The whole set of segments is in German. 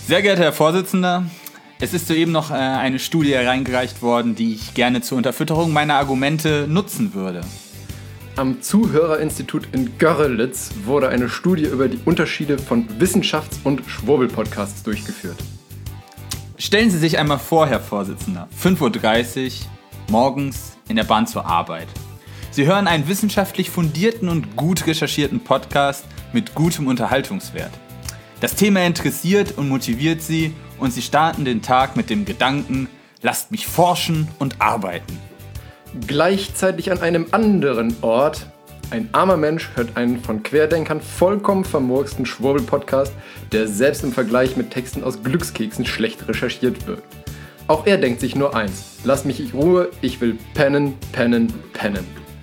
Sehr geehrter Herr Vorsitzender, es ist soeben noch eine Studie hereingereicht worden, die ich gerne zur Unterfütterung meiner Argumente nutzen würde. Am Zuhörerinstitut in Görlitz wurde eine Studie über die Unterschiede von Wissenschafts- und Schwurbel-Podcasts durchgeführt. Stellen Sie sich einmal vor, Herr Vorsitzender, 5:30 Uhr morgens in der Bahn zur Arbeit. Sie hören einen wissenschaftlich fundierten und gut recherchierten Podcast mit gutem Unterhaltungswert. Das Thema interessiert und motiviert Sie und Sie starten den Tag mit dem Gedanken, lasst mich forschen und arbeiten. Gleichzeitig an einem anderen Ort, ein armer Mensch hört einen von Querdenkern vollkommen vermurksten Schwurbel-Podcast, der selbst im Vergleich mit Texten aus Glückskeksen schlecht recherchiert wird. Auch er denkt sich nur eins, lasst mich in Ruhe, ich will pennen, pennen, pennen.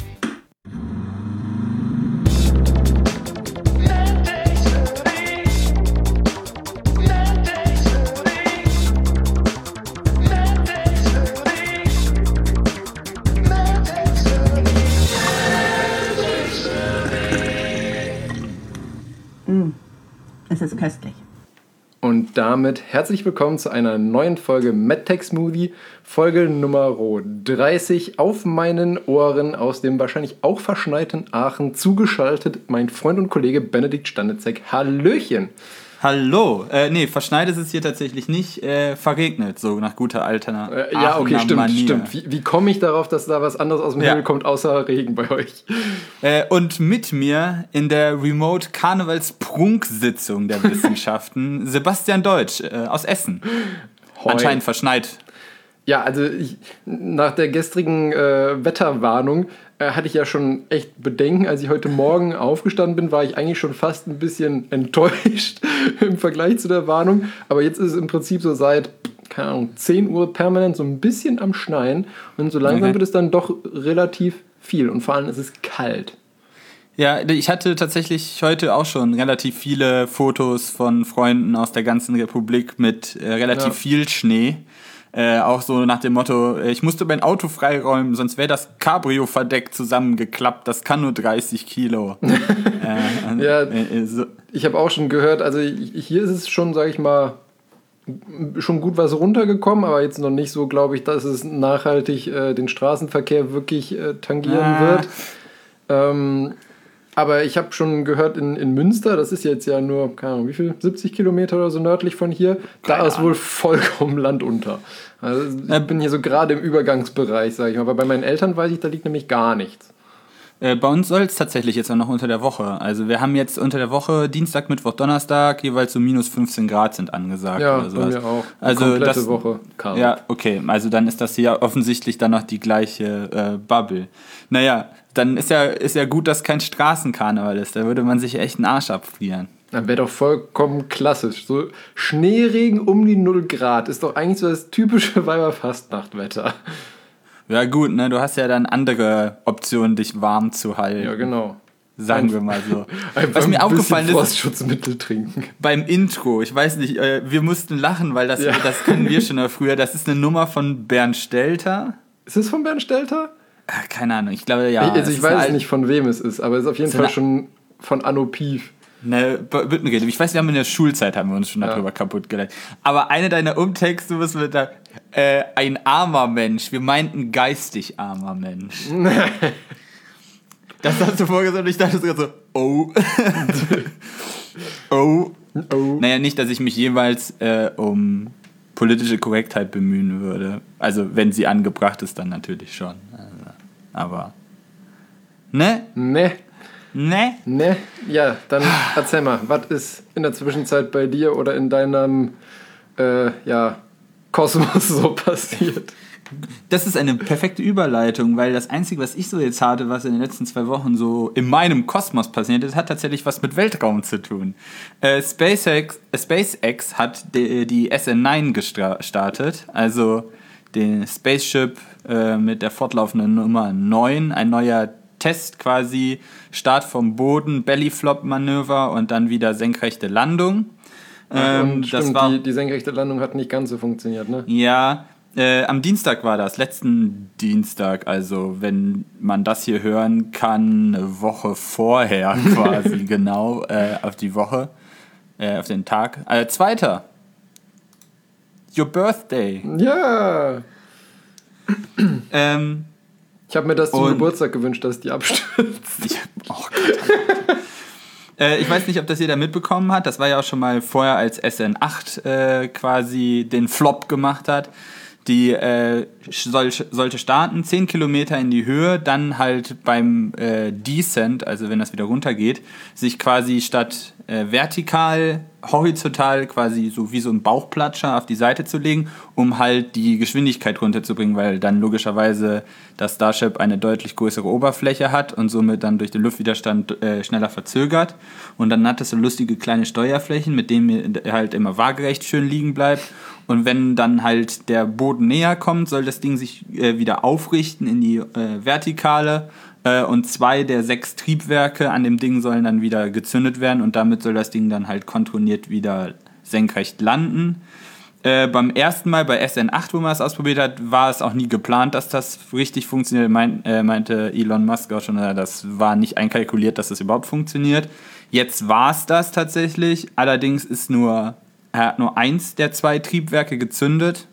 Es ist köstlich. Und damit herzlich willkommen zu einer neuen Folge MedTech Smoothie, Folge Nummer 30. Auf meinen Ohren aus dem wahrscheinlich auch verschneiten Aachen zugeschaltet mein Freund und Kollege Benedikt Stanitzek. Hallöchen! Hallo, verschneit ist es hier tatsächlich nicht, verregnet, so nach guter alter ja, okay, stimmt, Manier. stimmt. Wie komme ich darauf, dass da was anderes aus dem Himmel kommt, außer Regen bei euch? Und mit mir in der Remote-Karnevals-Prunksitzung der Wissenschaften Sebastian Deutsch aus Essen. Hoi. Anscheinend verschneit. Ja, also nach der gestrigen Wetterwarnung hatte ich ja schon echt Bedenken. Als ich heute Morgen aufgestanden bin, war ich eigentlich schon fast ein bisschen enttäuscht im Vergleich zu der Warnung. Aber jetzt ist es im Prinzip so seit, keine Ahnung, 10 Uhr permanent so ein bisschen am Schneien. Und so langsam wird es dann doch relativ viel. Und vor allem ist es kalt. Ja, ich hatte tatsächlich heute auch schon relativ viele Fotos von Freunden aus der ganzen Republik mit relativ viel Schnee. Auch so nach dem Motto, ich musste mein Auto freiräumen, sonst wäre das Cabrio-Verdeck zusammengeklappt, das kann nur 30 Kilo. Ich habe auch schon gehört, also hier ist es schon, sage ich mal, schon gut was runtergekommen, aber jetzt noch nicht so, glaube ich, dass es nachhaltig den Straßenverkehr wirklich tangieren wird. Aber ich habe schon gehört, in Münster, das ist jetzt ja nur, keine Ahnung, wie viel, 70 Kilometer oder so nördlich von hier, da ist wohl vollkommen Land unter. Also ich bin hier so gerade im Übergangsbereich, sage ich mal. Aber bei meinen Eltern weiß ich, da liegt nämlich gar nichts. Bei uns soll es tatsächlich jetzt auch noch unter der Woche. Also wir haben jetzt unter der Woche Dienstag, Mittwoch, Donnerstag jeweils so minus 15 Grad sind angesagt. Ja, oder sowas. bei mir auch. Also komplette Woche kalt. Ja, okay. Also dann ist das hier offensichtlich dann noch die gleiche Bubble. Naja, dann ist ja gut, dass kein Straßenkarneval ist. Da würde man sich echt einen Arsch abfrieren. Dann wäre doch vollkommen klassisch. So Schneeregen um die 0 Grad ist doch eigentlich so das typische Weiberfastnachtwetter. Ja gut, ne, du hast ja dann andere Optionen, dich warm zu halten. Ja, genau. Sagen wir mal so. Was mir aufgefallen ist, Frostschutzmittel trinken. Beim Intro, ich weiß nicht, wir mussten lachen, weil das können wir schon früher. Das ist eine Nummer von Bernd Stelter. Ist es von Bernd Stelter? Keine Ahnung, ich glaube ja. Ich weiß nicht, von wem es ist, aber es ist auf jeden Fall schon von Anno Pief. Ne, Büttenrede. Ich weiß, wir haben in der Schulzeit uns schon darüber kaputt gelacht. Aber eine deiner Umtexte was mit da ein armer Mensch. Wir meinten geistig armer Mensch. Das hast du vorgesagt und ich dachte gerade so, oh. Oh. Naja, nicht, dass ich mich jeweils um politische Korrektheit bemühen würde. Also, wenn sie angebracht ist, dann natürlich schon. Aber. Ne? Ja, dann erzähl mal, was ist in der Zwischenzeit bei dir oder in deinem Kosmos so passiert? Das ist eine perfekte Überleitung, weil das Einzige, was ich so jetzt hatte, was in den letzten 2 Wochen so in meinem Kosmos passiert ist, hat tatsächlich was mit Weltraum zu tun. SpaceX hat die SN9 gestartet, also den Spaceship mit der fortlaufenden Nummer 9, ein neuer Test quasi, Start vom Boden, Bellyflop-Manöver und dann wieder senkrechte Landung. Und stimmt, die senkrechte Landung hat nicht ganz so funktioniert, ne? Ja, am Dienstag war das, letzten Dienstag, also wenn man das hier hören kann, eine Woche vorher quasi, genau, auf die Woche, auf den Tag. 2. your birthday. Ja. Ähm, Ich habe mir das zum Geburtstag gewünscht, dass die abstürzt. Oh Gott. Ich weiß nicht, ob das jeder mitbekommen hat. Das war ja auch schon mal vorher, als SN8 quasi den Flop gemacht hat. Die sollte starten, 10 Kilometer in die Höhe, dann halt beim Descent, also wenn das wieder runtergeht, sich quasi statt vertikal, horizontal quasi so wie so ein Bauchplatscher auf die Seite zu legen, um halt die Geschwindigkeit runterzubringen, weil dann logischerweise das Starship eine deutlich größere Oberfläche hat und somit dann durch den Luftwiderstand schneller verzögert. Und dann hat es so lustige kleine Steuerflächen, mit denen halt immer waagerecht schön liegen bleibt. Und wenn dann halt der Boden näher kommt, soll das Ding sich wieder aufrichten in die Vertikale. Und 2 der 6 Triebwerke an dem Ding sollen dann wieder gezündet werden. Und damit soll das Ding dann halt kontrolliert wieder senkrecht landen. Beim ersten Mal bei SN8, wo man es ausprobiert hat, war es auch nie geplant, dass das richtig funktioniert. Meinte Elon Musk auch schon, das war nicht einkalkuliert, dass das überhaupt funktioniert. Jetzt war es das tatsächlich. Allerdings ist er hat nur 1 der 2 Triebwerke gezündet.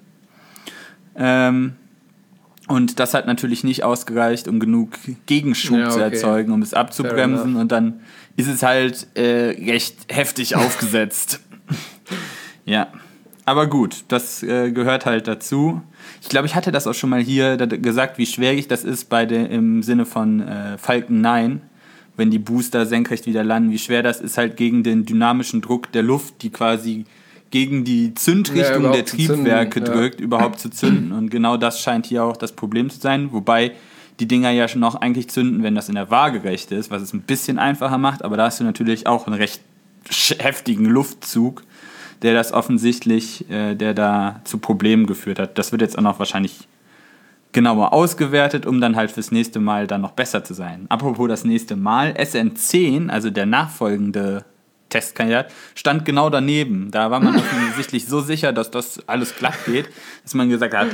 Und das hat natürlich nicht ausgereicht, um genug Gegenschub zu erzeugen, um es abzubremsen. Und dann ist es halt recht heftig aufgesetzt. Ja, aber gut, das gehört halt dazu. Ich glaube, ich hatte das auch schon mal hier gesagt, wie schwierig das ist im Sinne von Falcon 9, wenn die Booster senkrecht wieder landen, wie schwer das ist halt gegen den dynamischen Druck der Luft, die quasi gegen die Zündrichtung der Triebwerke drückt, überhaupt zu zünden. Und genau das scheint hier auch das Problem zu sein. Wobei die Dinger ja schon noch eigentlich zünden, wenn das in der Waagerechte ist, was es ein bisschen einfacher macht. Aber da hast du natürlich auch einen recht heftigen Luftzug, der das offensichtlich, der da zu Problemen geführt hat. Das wird jetzt auch noch wahrscheinlich genauer ausgewertet, um dann halt fürs nächste Mal dann noch besser zu sein. Apropos das nächste Mal, SN10, also der nachfolgende Testkandidat, stand genau daneben. Da war man offensichtlich so sicher, dass das alles glatt geht, dass man gesagt hat,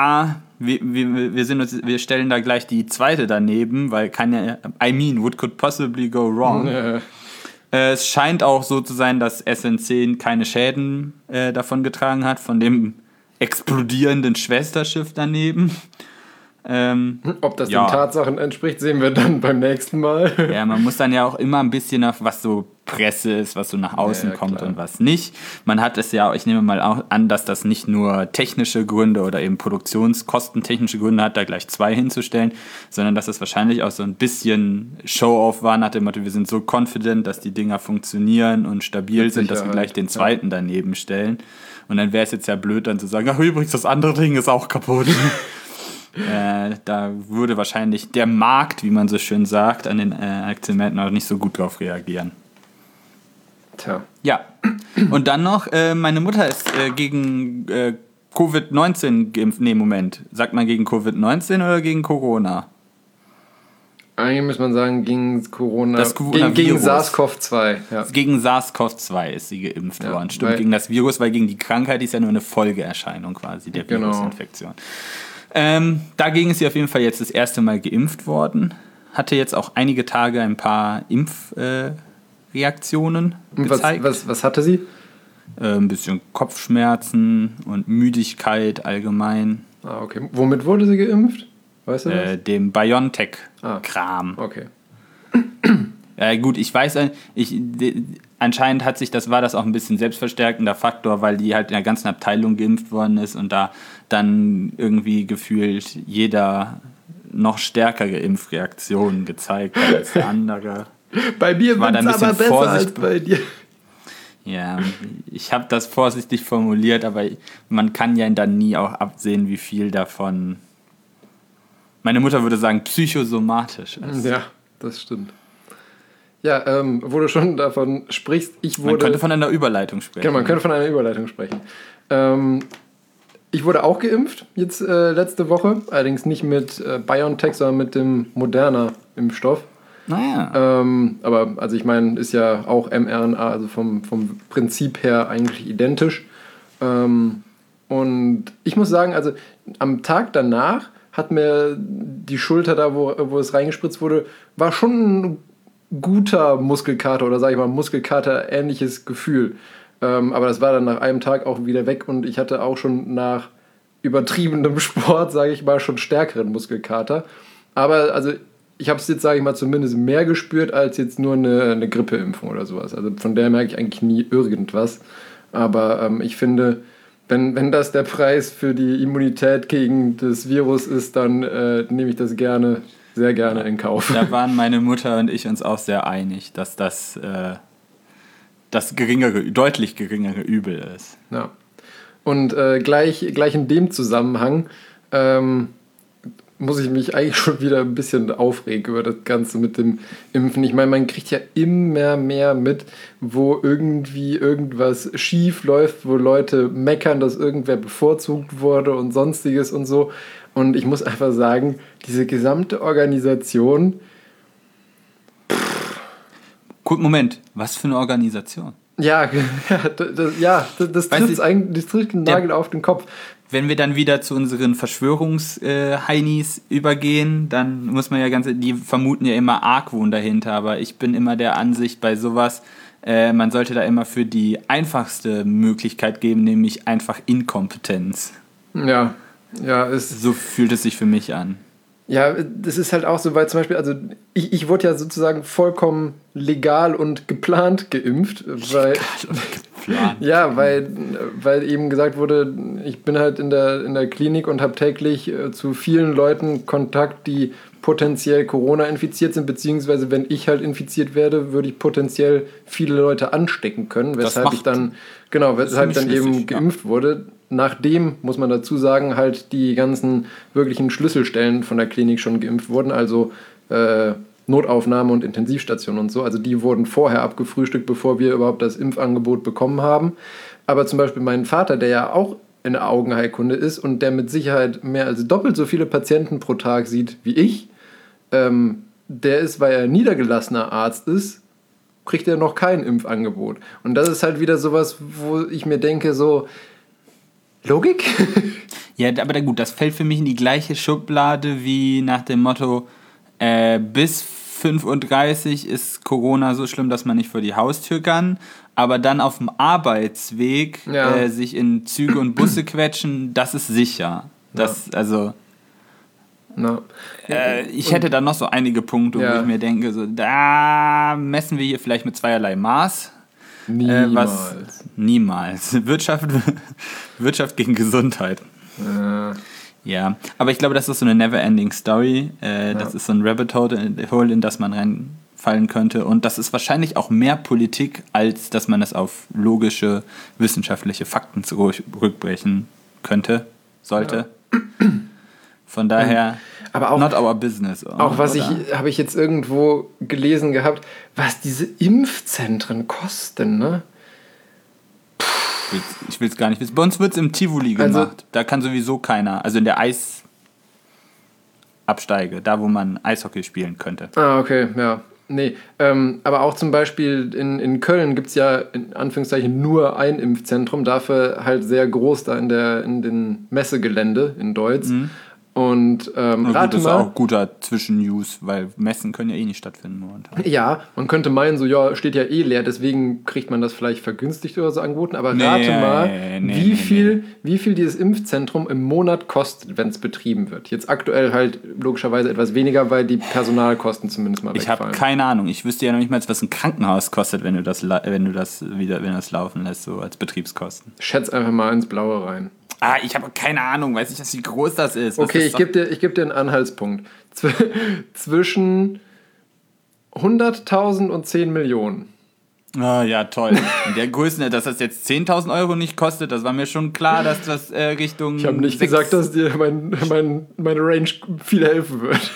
wir stellen da gleich die zweite daneben, weil what could possibly go wrong? Es scheint auch so zu sein, dass SN10 keine Schäden davon getragen hat, von dem explodierenden Schwesterschiff daneben. Ob das den Tatsachen entspricht, sehen wir dann beim nächsten Mal. Ja, man muss dann ja auch immer ein bisschen auf, was so Presse ist, was so nach außen kommt klar. Und was nicht. Man hat es ja, ich nehme mal auch an, dass das nicht nur technische Gründe oder eben produktionskostentechnische Gründe hat, da gleich 2 hinzustellen, sondern dass es wahrscheinlich auch so ein bisschen Show-off war nach dem Motto, wir sind so confident, dass die Dinger funktionieren und stabil sind, dass wir gleich den zweiten daneben stellen. Und dann wäre es jetzt ja blöd, dann zu sagen, ach übrigens, das andere Ding ist auch kaputt. Da würde wahrscheinlich der Markt, wie man so schön sagt, an den Aktienmärkten auch nicht so gut drauf reagieren. Tja. Ja. Und dann noch, meine Mutter ist gegen Covid-19 geimpft. Nee, Moment. Sagt man gegen Covid-19 oder gegen Corona? Eigentlich muss man sagen, gegen Corona. Gegen SARS-CoV-2. Ja. Gegen SARS-CoV-2 ist sie geimpft worden. Stimmt, gegen das Virus, weil gegen die Krankheit ist ja nur eine Folgeerscheinung quasi der Virusinfektion. Dagegen ist sie auf jeden Fall jetzt das erste Mal geimpft worden. Hatte jetzt auch einige Tage ein paar Impfreaktionen gezeigt. Was hatte sie? Ein bisschen Kopfschmerzen und Müdigkeit allgemein. Ah, okay. Womit wurde sie geimpft? Weißt du das? Dem BioNTech-Kram. Okay. Gut, ich weiß, anscheinend war das auch ein bisschen selbstverstärkender Faktor, weil die halt in der ganzen Abteilung geimpft worden ist und da dann irgendwie gefühlt jeder noch stärkere Impfreaktionen gezeigt hat als der andere. Bei mir war es aber besser als bei dir. Ja, ich habe das vorsichtig formuliert, aber man kann ja dann nie auch absehen, wie viel davon, meine Mutter würde sagen, psychosomatisch ist. Ja, das stimmt. Ja, wo du schon davon sprichst, Man könnte von einer Überleitung sprechen. Genau, man könnte von einer Überleitung sprechen. Ich wurde auch geimpft, jetzt letzte Woche, allerdings nicht mit BioNTech, sondern mit dem Moderna-Impfstoff. Naja. Aber, also ich meine, ist ja auch mRNA, also vom Prinzip her eigentlich identisch. Und ich muss sagen, also am Tag danach hat mir die Schulter da, wo es reingespritzt wurde, war schon ein guter Muskelkater oder sage ich mal Muskelkater-ähnliches Gefühl. Aber das war dann nach einem Tag auch wieder weg und ich hatte auch schon nach übertriebenem Sport, sage ich mal, schon stärkeren Muskelkater. Aber also ich habe es jetzt, sage ich mal, zumindest mehr gespürt als jetzt nur eine Grippeimpfung oder sowas. Also von der merke ich eigentlich nie irgendwas. Aber ich finde, wenn das der Preis für die Immunität gegen das Virus ist, dann nehme ich das gerne, sehr gerne in Kauf. Da waren meine Mutter und ich uns auch sehr einig, dass das deutlich geringere Übel ist. Ja. Und gleich in dem Zusammenhang muss ich mich eigentlich schon wieder ein bisschen aufregen über das Ganze mit dem Impfen. Ich meine, man kriegt ja immer mehr mit, wo irgendwie irgendwas schief läuft, wo Leute meckern, dass irgendwer bevorzugt wurde und sonstiges und so. Und ich muss einfach sagen, diese gesamte Organisation... Gut, Moment, was für eine Organisation? Ja, das trifft den Nagel auf den Kopf. Wenn wir dann wieder zu unseren Verschwörungsheinis übergehen, dann muss man ja die vermuten ja immer Argwohn dahinter, aber ich bin immer der Ansicht bei sowas, man sollte da immer für die einfachste Möglichkeit geben, nämlich einfach Inkompetenz. Ja, so fühlt es sich für mich an. Ja, das ist halt auch so, weil zum Beispiel, also ich wurde ja sozusagen vollkommen legal und geplant geimpft. Weil eben gesagt wurde, ich bin halt in der Klinik und habe täglich zu vielen Leuten Kontakt, die potenziell Corona infiziert sind, beziehungsweise wenn ich halt infiziert werde, würde ich potenziell viele Leute anstecken können, weshalb ich dann eben geimpft wurde. Nachdem, muss man dazu sagen, halt die ganzen wirklichen Schlüsselstellen von der Klinik schon geimpft wurden, also Notaufnahme und Intensivstation und so. Also die wurden vorher abgefrühstückt, bevor wir überhaupt das Impfangebot bekommen haben. Aber zum Beispiel mein Vater, der ja auch in der Augenheilkunde ist und der mit Sicherheit mehr als doppelt so viele Patienten pro Tag sieht wie ich, der ist, weil er niedergelassener Arzt ist, kriegt er noch kein Impfangebot. Und das ist halt wieder sowas, wo ich mir denke, so, Logik? Ja, aber gut, das fällt für mich in die gleiche Schublade wie nach dem Motto, bis 35 ist Corona so schlimm, dass man nicht vor die Haustür kann, aber dann auf dem Arbeitsweg sich in Züge und Busse quetschen, das ist sicher. Ich hätte da noch so einige Punkte, wo ich mir denke, so, da messen wir hier vielleicht mit zweierlei Maß. Niemals. Wirtschaft gegen Gesundheit. Ja, aber ich glaube, das ist so eine never-ending Story. Das ist so ein Rabbit Hole, in das man reinfallen könnte. Und das ist wahrscheinlich auch mehr Politik, als dass man es auf logische, wissenschaftliche Fakten zurückbrechen sollte. Ja. Von daher, aber auch, not our business. Habe ich jetzt irgendwo gelesen gehabt, was diese Impfzentren kosten, ne? Ich will es gar nicht wissen. Bei uns wird es im Tivoli gemacht. Also, da kann sowieso keiner, also in der Eisabsteige, da wo man Eishockey spielen könnte. Ah, okay, ja. Nee, aber auch zum Beispiel in Köln gibt es ja in Anführungszeichen nur ein Impfzentrum, dafür halt sehr groß da in den Messegelände in Deutz. Mhm. Und das ist auch guter Zwischennews, weil Messen können ja eh nicht stattfinden momentan. Ja, man könnte meinen, so ja, steht ja eh leer, deswegen kriegt man das vielleicht vergünstigt oder so angeboten, aber rate mal, wie viel dieses Impfzentrum im Monat kostet, wenn es betrieben wird. Jetzt aktuell halt logischerweise etwas weniger, weil die Personalkosten zumindest mal wegfallen. Ich habe keine Ahnung, ich wüsste ja noch nicht mal, was ein Krankenhaus kostet, wenn du das laufen lässt, so als Betriebskosten. Schätz einfach mal ins Blaue rein. Ich habe keine Ahnung, weiß nicht, wie groß das ist. Okay, ich geb dir einen Anhaltspunkt. Zwischen 100.000 und 10 Millionen. Ja, toll. In der Größe, dass das jetzt 10.000 Euro nicht kostet, das war mir schon klar, dass das Richtung... Ich habe nicht gesagt, dass dir meine Range viel helfen wird.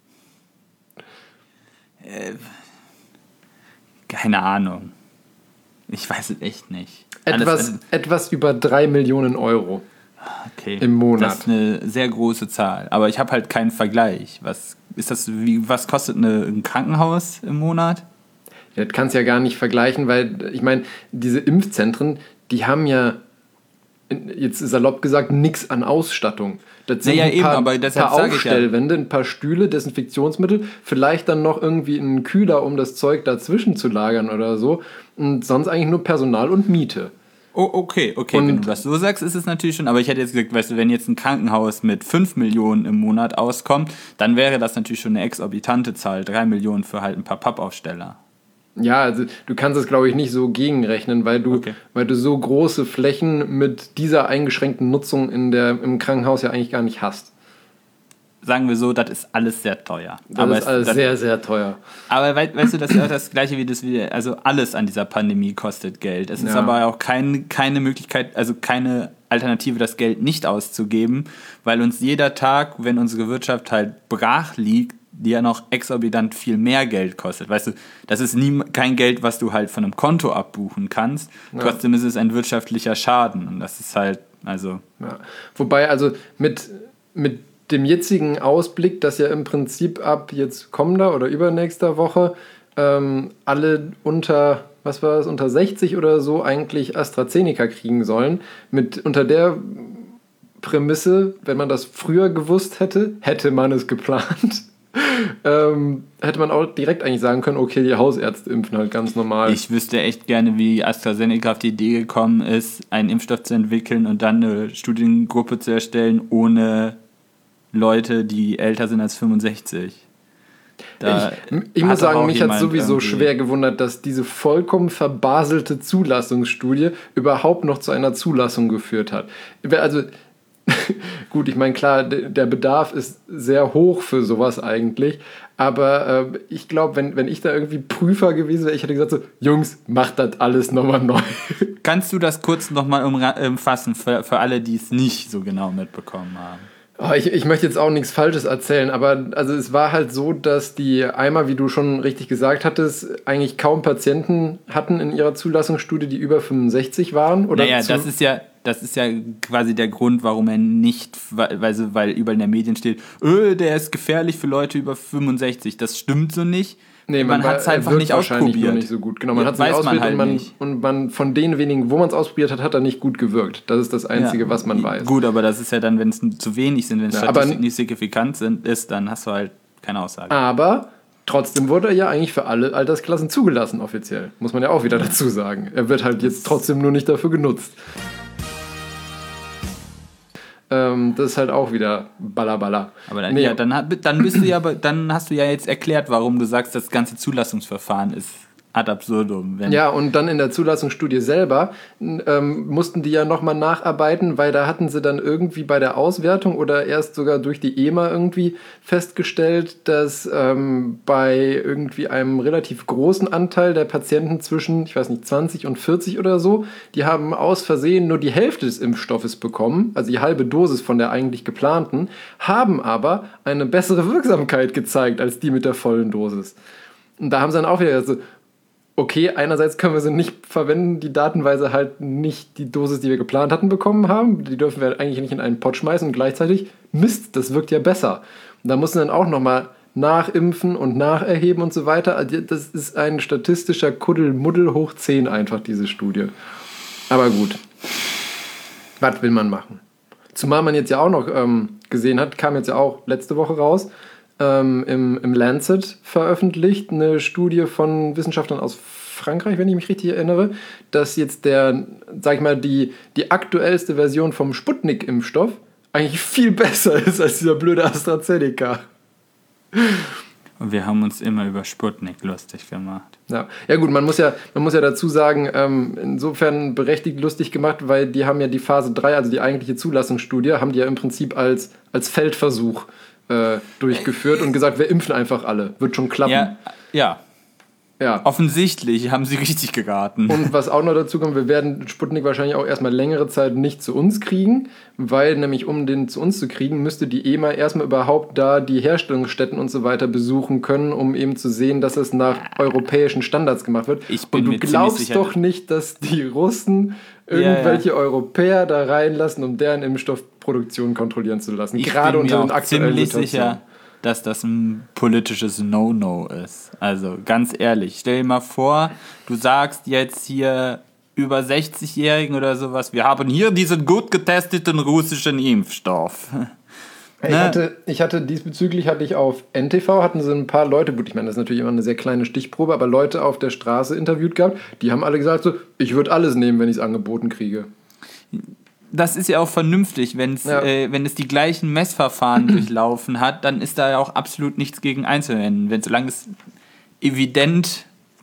Keine Ahnung. Ich weiß es echt nicht. Etwas über 3 Millionen Euro im Monat. Das ist eine sehr große Zahl. Aber ich habe halt keinen Vergleich. Was kostet ein Krankenhaus im Monat? Ja, das kannst du ja gar nicht vergleichen, weil ich meine, diese Impfzentren, die haben ja jetzt salopp gesagt, nichts an Ausstattung. Das sind Naja, eben, aber deshalb paar sage ich ja. Aufstellwände, ein paar Stühle, Desinfektionsmittel, vielleicht dann noch irgendwie einen Kühler, um das Zeug dazwischen zu lagern oder so. Und sonst eigentlich nur Personal und Miete. Oh, okay, wenn du das so sagst, ist es natürlich schon, aber ich hätte jetzt gesagt, weißt du, wenn jetzt ein Krankenhaus mit 5 Millionen im Monat auskommt, dann wäre das natürlich schon eine exorbitante Zahl, 3 Millionen für halt ein paar Pappaufsteller. Ja, also du kannst es, glaube ich, nicht so gegenrechnen, weil du so große Flächen mit dieser eingeschränkten Nutzung im Krankenhaus ja eigentlich gar nicht hast. Sagen wir so, das ist alles sehr teuer. Das ist alles sehr, sehr teuer. Aber weißt du, das ist ja auch das Gleiche also alles an dieser Pandemie kostet Geld. Es ist aber auch keine Möglichkeit, also keine Alternative, das Geld nicht auszugeben, weil uns jeder Tag, wenn unsere Wirtschaft halt brach liegt, die ja noch exorbitant viel mehr Geld kostet. Weißt du, das ist kein Geld, was du halt von einem Konto abbuchen kannst. Ja. Trotzdem ist es ein wirtschaftlicher Schaden. Und das ist halt, also... Ja. Wobei, also mit dem jetzigen Ausblick, dass ja im Prinzip ab jetzt kommender oder übernächster Woche alle unter 60 oder so eigentlich AstraZeneca kriegen sollen, unter der Prämisse, wenn man das früher gewusst hätte man es geplant. Hätte man auch direkt eigentlich sagen können, okay, die Hausärzte impfen halt ganz normal. Ich wüsste echt gerne, wie AstraZeneca auf die Idee gekommen ist, einen Impfstoff zu entwickeln und dann eine Studiengruppe zu erstellen ohne Leute, die älter sind als 65. Ich muss sagen, mich hat sowieso schwer gewundert, dass diese vollkommen verbaselte Zulassungsstudie überhaupt noch zu einer Zulassung geführt hat. Also gut, ich meine, klar, der Bedarf ist sehr hoch für sowas eigentlich, aber ich glaube, wenn ich da irgendwie Prüfer gewesen wäre, ich hätte gesagt so, Jungs, macht das alles nochmal neu. Kannst du das kurz nochmal umfassen für alle, die es nicht so genau mitbekommen haben? Oh, ich möchte jetzt auch nichts Falsches erzählen, aber also es war halt so, dass die einmal, wie du schon richtig gesagt hattest, eigentlich kaum Patienten hatten in ihrer Zulassungsstudie, die über 65 waren. Oder naja, das ist ja quasi der Grund, warum er nicht, weil überall in den Medien steht, der ist gefährlich für Leute über 65. Das stimmt so nicht. Nee, man hat es einfach nicht ausprobiert. Nicht so gut. Genau, man hat es nicht ausprobiert und man von den wenigen, wo man es ausprobiert hat, hat er nicht gut gewirkt. Das ist das Einzige, was man weiß. Gut, aber das ist ja dann, wenn es zu wenig sind, wenn Statistiken nicht signifikant ist, dann hast du halt keine Aussage. Aber trotzdem wurde er ja eigentlich für alle Altersklassen zugelassen, offiziell. Muss man ja auch wieder dazu sagen. Er wird halt jetzt trotzdem nur nicht dafür genutzt. Das ist halt auch wieder Balla. Aber dann hast du ja jetzt erklärt, warum du sagst, das ganze Zulassungsverfahren ist ad absurdum. Ja, und dann in der Zulassungsstudie selber mussten die ja nochmal nacharbeiten, weil da hatten sie dann irgendwie bei der Auswertung oder erst sogar durch die EMA irgendwie festgestellt, dass bei irgendwie einem relativ großen Anteil der Patienten zwischen, 20 und 40 oder so, die haben aus Versehen nur die Hälfte des Impfstoffes bekommen, also die halbe Dosis von der eigentlich geplanten, haben aber eine bessere Wirksamkeit gezeigt als die mit der vollen Dosis. Und da haben sie dann auch wieder so, okay, einerseits können wir sie nicht verwenden, die Daten, weil sie halt nicht die Dosis, die wir geplant hatten, bekommen haben. Die dürfen wir eigentlich nicht in einen Pott schmeißen und gleichzeitig, Mist, das wirkt ja besser. Und da mussten wir dann auch nochmal nachimpfen und nacherheben und so weiter. Also das ist ein statistischer Kuddelmuddel hoch 10 einfach, diese Studie. Aber gut, was will man machen? Zumal man jetzt ja auch noch gesehen hat, kam jetzt ja auch letzte Woche raus, im Lancet veröffentlicht, eine Studie von Wissenschaftlern aus Frankreich, wenn ich mich richtig erinnere, dass jetzt die aktuellste Version vom Sputnik-Impfstoff eigentlich viel besser ist als dieser blöde AstraZeneca. Und wir haben uns immer über Sputnik lustig gemacht. Ja gut, man muss ja dazu sagen, insofern berechtigt lustig gemacht, weil die haben ja die Phase 3, also die eigentliche Zulassungsstudie, haben die ja im Prinzip als Feldversuch durchgeführt und gesagt, wir impfen einfach alle. Wird schon klappen. Ja. Offensichtlich haben sie richtig geraten. Und was auch noch dazu kommt, wir werden Sputnik wahrscheinlich auch erstmal längere Zeit nicht zu uns kriegen, weil nämlich, um den zu uns zu kriegen, müsste die EMA erstmal überhaupt da die Herstellungsstätten und so weiter besuchen können, um eben zu sehen, dass es nach europäischen Standards gemacht wird. Und du glaubst doch nicht, dass die Russen irgendwelche Europäer da reinlassen, um deren Impfstoffproduktion kontrollieren zu lassen. Gerade unter den aktuellen Situationen. Sicher, dass das ein politisches No-No ist. Also ganz ehrlich, stell dir mal vor, du sagst jetzt hier über 60-Jährigen oder sowas, wir haben hier diesen gut getesteten russischen Impfstoff. Ich hatte diesbezüglich auf NTV hatten sie ein paar Leute, gut, ich meine, das ist natürlich immer eine sehr kleine Stichprobe, aber Leute auf der Straße interviewt gehabt, die haben alle gesagt so, ich würde alles nehmen, wenn ich es angeboten kriege. Das ist ja auch vernünftig, wenn es die gleichen Messverfahren durchlaufen hat, dann ist da ja auch absolut nichts gegen einzuwenden. Solange es evident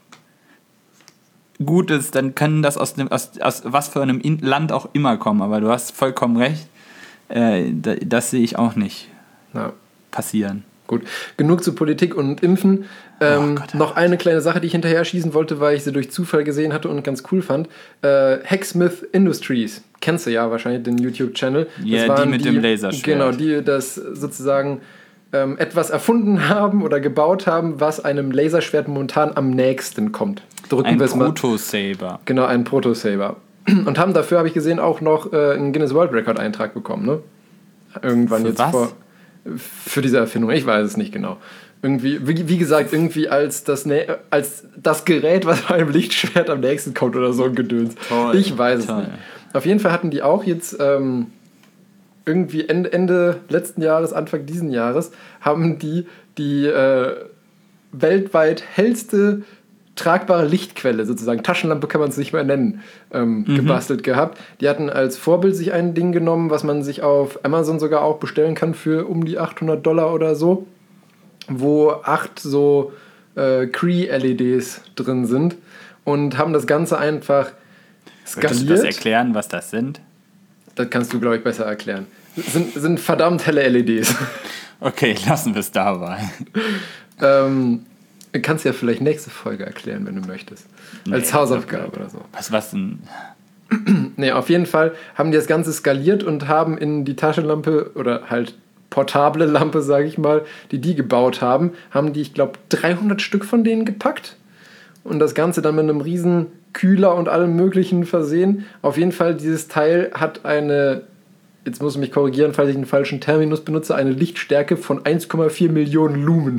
gut ist, dann kann das aus was für einem Land auch immer kommen. Aber du hast vollkommen recht, das sehe ich auch nicht passieren. Gut, genug zu Politik und Impfen. Noch eine kleine Sache, die ich hinterher schießen wollte, weil ich sie durch Zufall gesehen hatte und ganz cool fand. Hacksmith Industries. Kennst du ja wahrscheinlich den YouTube-Channel. Ja, die mit dem Laserschwert. Genau, die das sozusagen etwas erfunden haben oder gebaut haben, was einem Laserschwert momentan am nächsten kommt. Ein Proto-Saber. Genau, ein Proto-Saber. Und haben dafür, habe ich gesehen, auch noch einen Guinness World Record Eintrag bekommen, ne? Irgendwann für jetzt was? Für diese Erfindung, ich weiß es nicht genau. Irgendwie, wie gesagt, irgendwie als das Gerät, was bei einem Lichtschwert am nächsten kommt oder so ein Gedöns. Toll, ich weiß es nicht. Auf jeden Fall hatten die auch jetzt irgendwie Ende letzten Jahres, Anfang diesen Jahres, haben die weltweit hellste tragbare Lichtquelle, sozusagen Taschenlampe kann man es nicht mehr nennen, gebastelt gehabt. Die hatten als Vorbild sich ein Ding genommen, was man sich auf Amazon sogar auch bestellen kann für um die $800 oder so, wo 8 so Cree-LEDs drin sind und haben das Ganze einfach skaliert. Würdest du das erklären, was das sind? Das kannst du, glaube ich, besser erklären. Sind verdammt helle LEDs. Okay, lassen wir es dabei. Kannst du ja vielleicht nächste Folge erklären, wenn du möchtest. Als Hausaufgabe oder so. Was denn? Nee, auf jeden Fall haben die das Ganze skaliert und haben in die Taschenlampe oder halt portable Lampe, sage ich mal, die gebaut haben, die, ich glaube, 300 Stück von denen gepackt und das Ganze dann mit einem riesen Kühler und allem möglichen versehen. Auf jeden Fall, dieses Teil hat jetzt muss ich mich korrigieren, falls ich einen falschen Terminus benutze, eine Lichtstärke von 1,4 Millionen Lumen.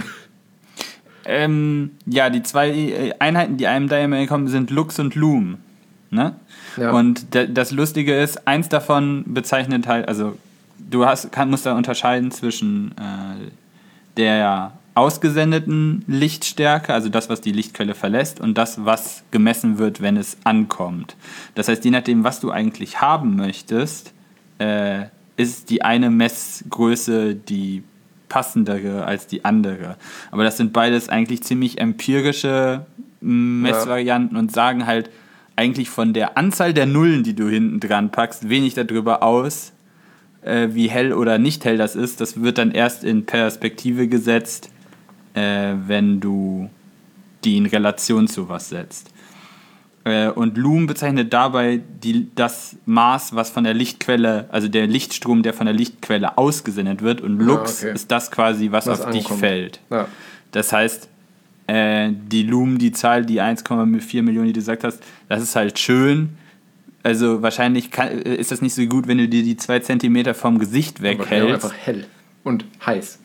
Ja, die zwei Einheiten, die einem da immer kommen, sind Lux und Lumen. Ne? Ja. Und das Lustige ist, eins davon bezeichnet halt, also musst da unterscheiden zwischen der ausgesendeten Lichtstärke, also das, was die Lichtquelle verlässt, und das, was gemessen wird, wenn es ankommt. Das heißt, je nachdem, was du eigentlich haben möchtest, ist die eine Messgröße die passendere als die andere. Aber das sind beides eigentlich ziemlich empirische Messvarianten und sagen halt eigentlich von der Anzahl der Nullen, die du hinten dran packst, wenig darüber aus, wie hell oder nicht hell das ist. Das wird dann erst in Perspektive gesetzt, wenn du die in Relation zu was setzt. Und Lumen bezeichnet dabei das Maß, was von der Lichtquelle, also der Lichtstrom, der von der Lichtquelle ausgesendet wird. Und Lux ist das quasi, was auf dich fällt. Ja. Das heißt, die Lumen, die Zahl, die 1,4 Millionen, die du gesagt hast, das ist halt schön. Also wahrscheinlich ist das nicht so gut, wenn du dir die 2 Zentimeter vom Gesicht weghältst. Aber einfach hell und heiß.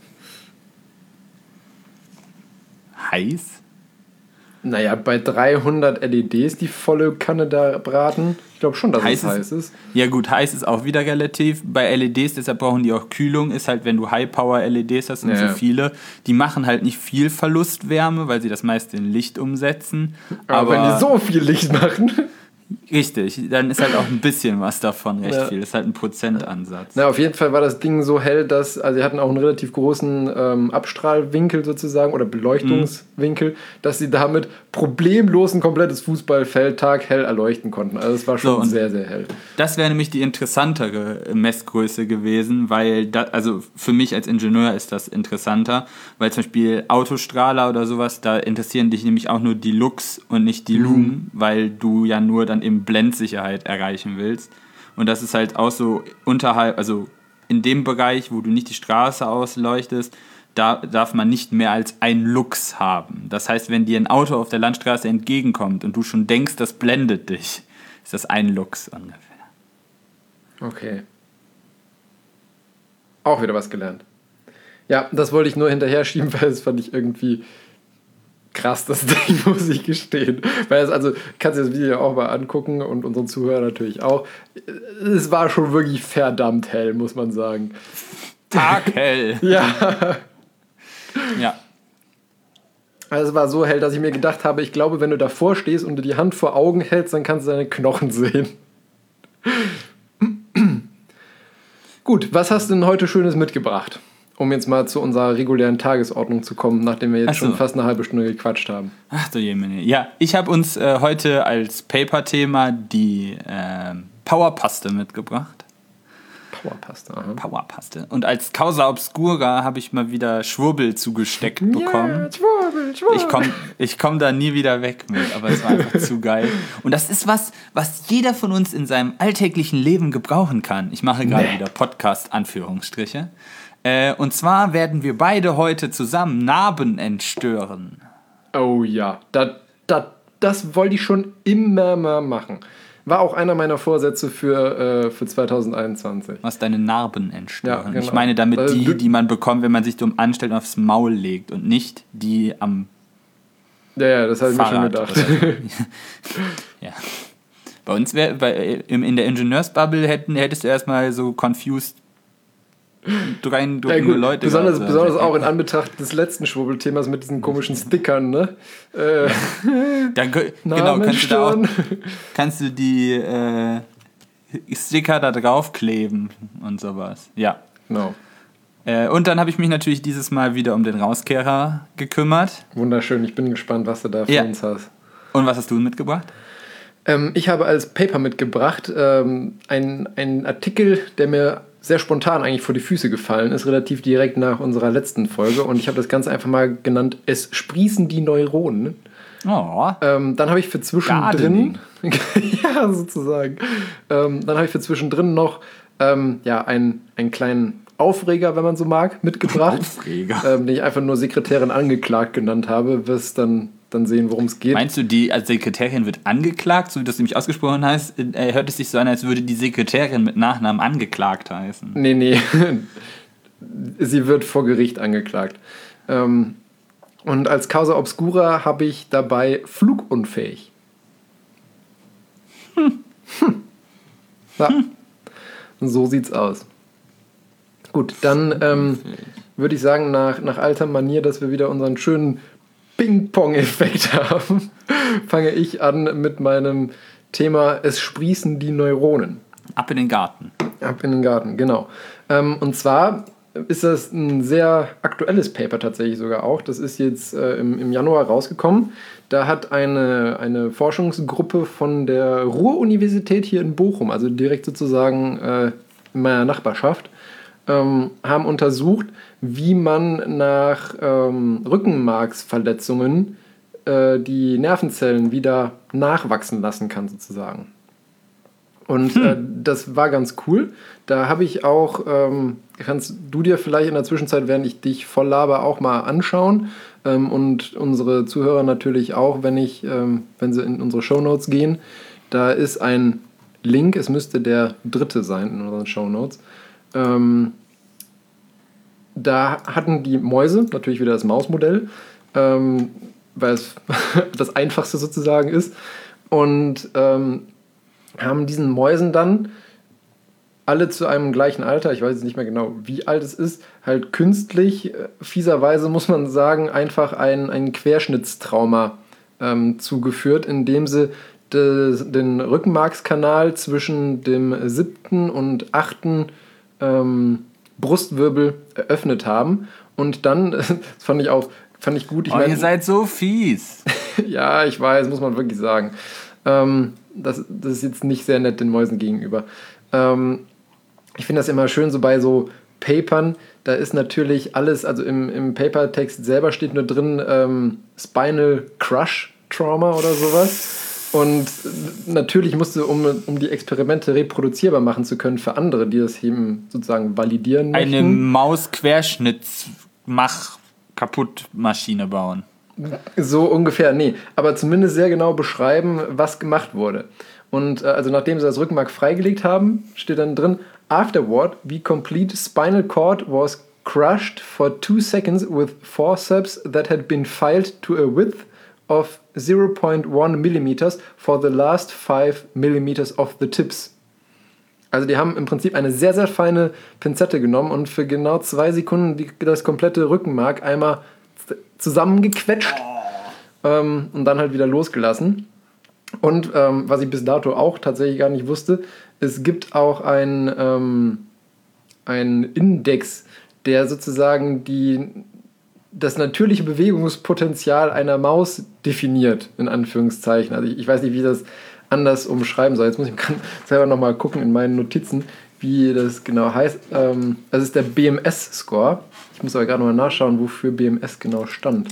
Heiß? Naja, bei 300 LEDs die volle Kanne da braten. Ich glaube schon, dass es heiß ist. Ja gut, heiß ist auch wieder relativ. Bei LEDs, deshalb brauchen die auch Kühlung. Ist halt, wenn du High-Power-LEDs hast und so viele, die machen halt nicht viel Verlustwärme, weil sie das meiste in Licht umsetzen. Aber wenn die so viel Licht machen... Richtig, dann ist halt auch ein bisschen was davon recht viel. Das ist halt ein Prozentansatz. Na, auf jeden Fall war das Ding so hell, dass, also sie hatten auch einen relativ großen Abstrahlwinkel sozusagen oder Beleuchtungswinkel, dass sie damit problemlos ein komplettes Fußballfeld taghell erleuchten konnten. Also es war schon sehr, sehr hell. Das wäre nämlich die interessantere Messgröße gewesen, weil, also für mich als Ingenieur ist das interessanter, weil zum Beispiel Autostrahler oder sowas, da interessieren dich nämlich auch nur die Lux und nicht die Lumen, weil du ja nur dann eben Blendsicherheit erreichen willst. Und das ist halt auch so unterhalb, also in dem Bereich, wo du nicht die Straße ausleuchtest, da darf man nicht mehr als ein Lux haben. Das heißt, wenn dir ein Auto auf der Landstraße entgegenkommt und du schon denkst, das blendet dich, ist das ein Lux ungefähr. Okay. Auch wieder was gelernt. Ja, das wollte ich nur hinterher schieben, weil das fand ich irgendwie krass, das Ding, muss ich gestehen. Weil kannst du das Video auch mal angucken und unseren Zuhörern natürlich auch. Es war schon wirklich verdammt hell, muss man sagen. Taghell. Ja. Ja. Also es war so hell, dass ich mir gedacht habe, ich glaube, wenn du davor stehst und du die Hand vor Augen hältst, dann kannst du deine Knochen sehen. Gut, was hast du denn heute Schönes mitgebracht? Um jetzt mal zu unserer regulären Tagesordnung zu kommen, nachdem wir jetzt schon fast eine halbe Stunde gequatscht haben. Ach du Jemine. Ja, ich habe uns heute als Paper-Thema die Powerpaste mitgebracht. Powerpaste, aha. Powerpaste. Und als Causa Obscura habe ich mal wieder Schwurbel zugesteckt bekommen. Ja, Schwurbel. Ich komm da nie wieder weg mit, aber es war einfach zu geil. Und das ist was jeder von uns in seinem alltäglichen Leben gebrauchen kann. Ich mache gerade wieder Podcast-Anführungsstriche. Und zwar werden wir beide heute zusammen Narben entstören. Oh ja, das wollte ich schon immer mal machen. War auch einer meiner Vorsätze für 2021. Was deine Narben entstören. Ja, genau. Ich meine damit die man bekommt, wenn man sich dumm anstellt und aufs Maul legt und nicht die am Ja, das habe ich mir schon Fahrrad gedacht. oder so. Ja. Bei uns in der Ingenieursbubble hättest du erstmal so confused reindrückende Leute. Besonders auch in Anbetracht des letzten Schwurbelthemas mit diesen komischen Stickern, ne? Genau, kannst du die Sticker da draufkleben und sowas. Ja. Genau. Und dann habe ich mich natürlich dieses Mal wieder um den Rauskehrer gekümmert. Wunderschön, ich bin gespannt, was du da für uns hast. Und was hast du mitgebracht? Ich habe als Paper mitgebracht einen Artikel, der mir sehr spontan eigentlich vor die Füße gefallen ist, relativ direkt nach unserer letzten Folge. Und ich habe das Ganze einfach mal genannt, es sprießen die Neuronen. Oh. Dann habe ich für zwischendrin... ja, sozusagen. Dann habe ich für zwischendrin noch einen kleinen Aufreger, wenn man so mag, mitgebracht. Aufreger. Den ich einfach nur Sekretärin angeklagt genannt habe, wirst dann sehen, worum es geht. Meinst du, die als Sekretärin wird angeklagt, so wie das nämlich ausgesprochen heißt? Hört es sich so an, als würde die Sekretärin mit Nachnamen angeklagt heißen? Nee. Sie wird vor Gericht angeklagt. Und als Causa Obscura habe ich dabei flugunfähig. Ja. So sieht's aus. Gut, dann würde ich sagen, nach alter Manier, dass wir wieder unseren schönen Ping-Pong-Effekt haben, fange ich an mit meinem Thema Es sprießen die Neuronen. Ab in den Garten. Ab in den Garten, genau. Und zwar ist das ein sehr aktuelles Paper tatsächlich sogar auch. Das ist jetzt im Januar rausgekommen. Da hat eine Forschungsgruppe von der Ruhr-Universität hier in Bochum, also direkt sozusagen in meiner Nachbarschaft, haben untersucht, wie man nach Rückenmarksverletzungen die Nervenzellen wieder nachwachsen lassen kann, sozusagen. Und das war ganz cool. Da habe ich auch, kannst du dir vielleicht in der Zwischenzeit, während ich dich voll laber, auch mal anschauen. Und unsere Zuhörer natürlich auch, wenn sie in unsere Shownotes gehen. Da ist ein Link, es müsste der 3. sein in unseren Shownotes. Da hatten die Mäuse, natürlich wieder das Mausmodell, weil es das Einfachste sozusagen ist, und haben diesen Mäusen dann alle zu einem gleichen Alter, ich weiß jetzt nicht mehr genau, wie alt es ist, halt künstlich, fieserweise muss man sagen, einfach ein Querschnittstrauma zugeführt, indem sie den Rückenmarkskanal zwischen dem 7. und 8. Brustwirbel eröffnet haben. Und dann, das fand ich gut. Ihr seid so fies. Ja, ich weiß, muss man wirklich sagen. Das ist jetzt nicht sehr nett den Mäusen gegenüber. Ich finde das immer schön, so bei so Papern, da ist natürlich alles, also im Papertext selber steht nur drin Spinal Crush Trauma oder sowas. Und natürlich musste, um die Experimente reproduzierbar machen zu können für andere, die das eben sozusagen validieren möchten, eine Maus-Querschnitts-Mach-Kaputt-Maschine bauen. So ungefähr, nee. Aber zumindest sehr genau beschreiben, was gemacht wurde. Und also nachdem sie das Rückenmark freigelegt haben, steht dann drin, afterward, the complete spinal cord was crushed for 2 seconds with forceps that had been filed to a width of 0.1 millimeters for the last 5 millimeters of the tips. Also die haben im Prinzip eine sehr, sehr feine Pinzette genommen und für genau 2 Sekunden das komplette Rückenmark einmal zusammengequetscht und dann halt wieder losgelassen. Und was ich bis dato auch tatsächlich gar nicht wusste, es gibt auch einen Index, der sozusagen das natürliche Bewegungspotenzial einer Maus definiert, in Anführungszeichen. Also ich weiß nicht, wie ich das anders umschreiben soll. Jetzt muss ich selber nochmal gucken in meinen Notizen, wie das genau heißt. Das ist der BMS-Score. Ich muss aber gerade nochmal nachschauen, wofür BMS genau stand.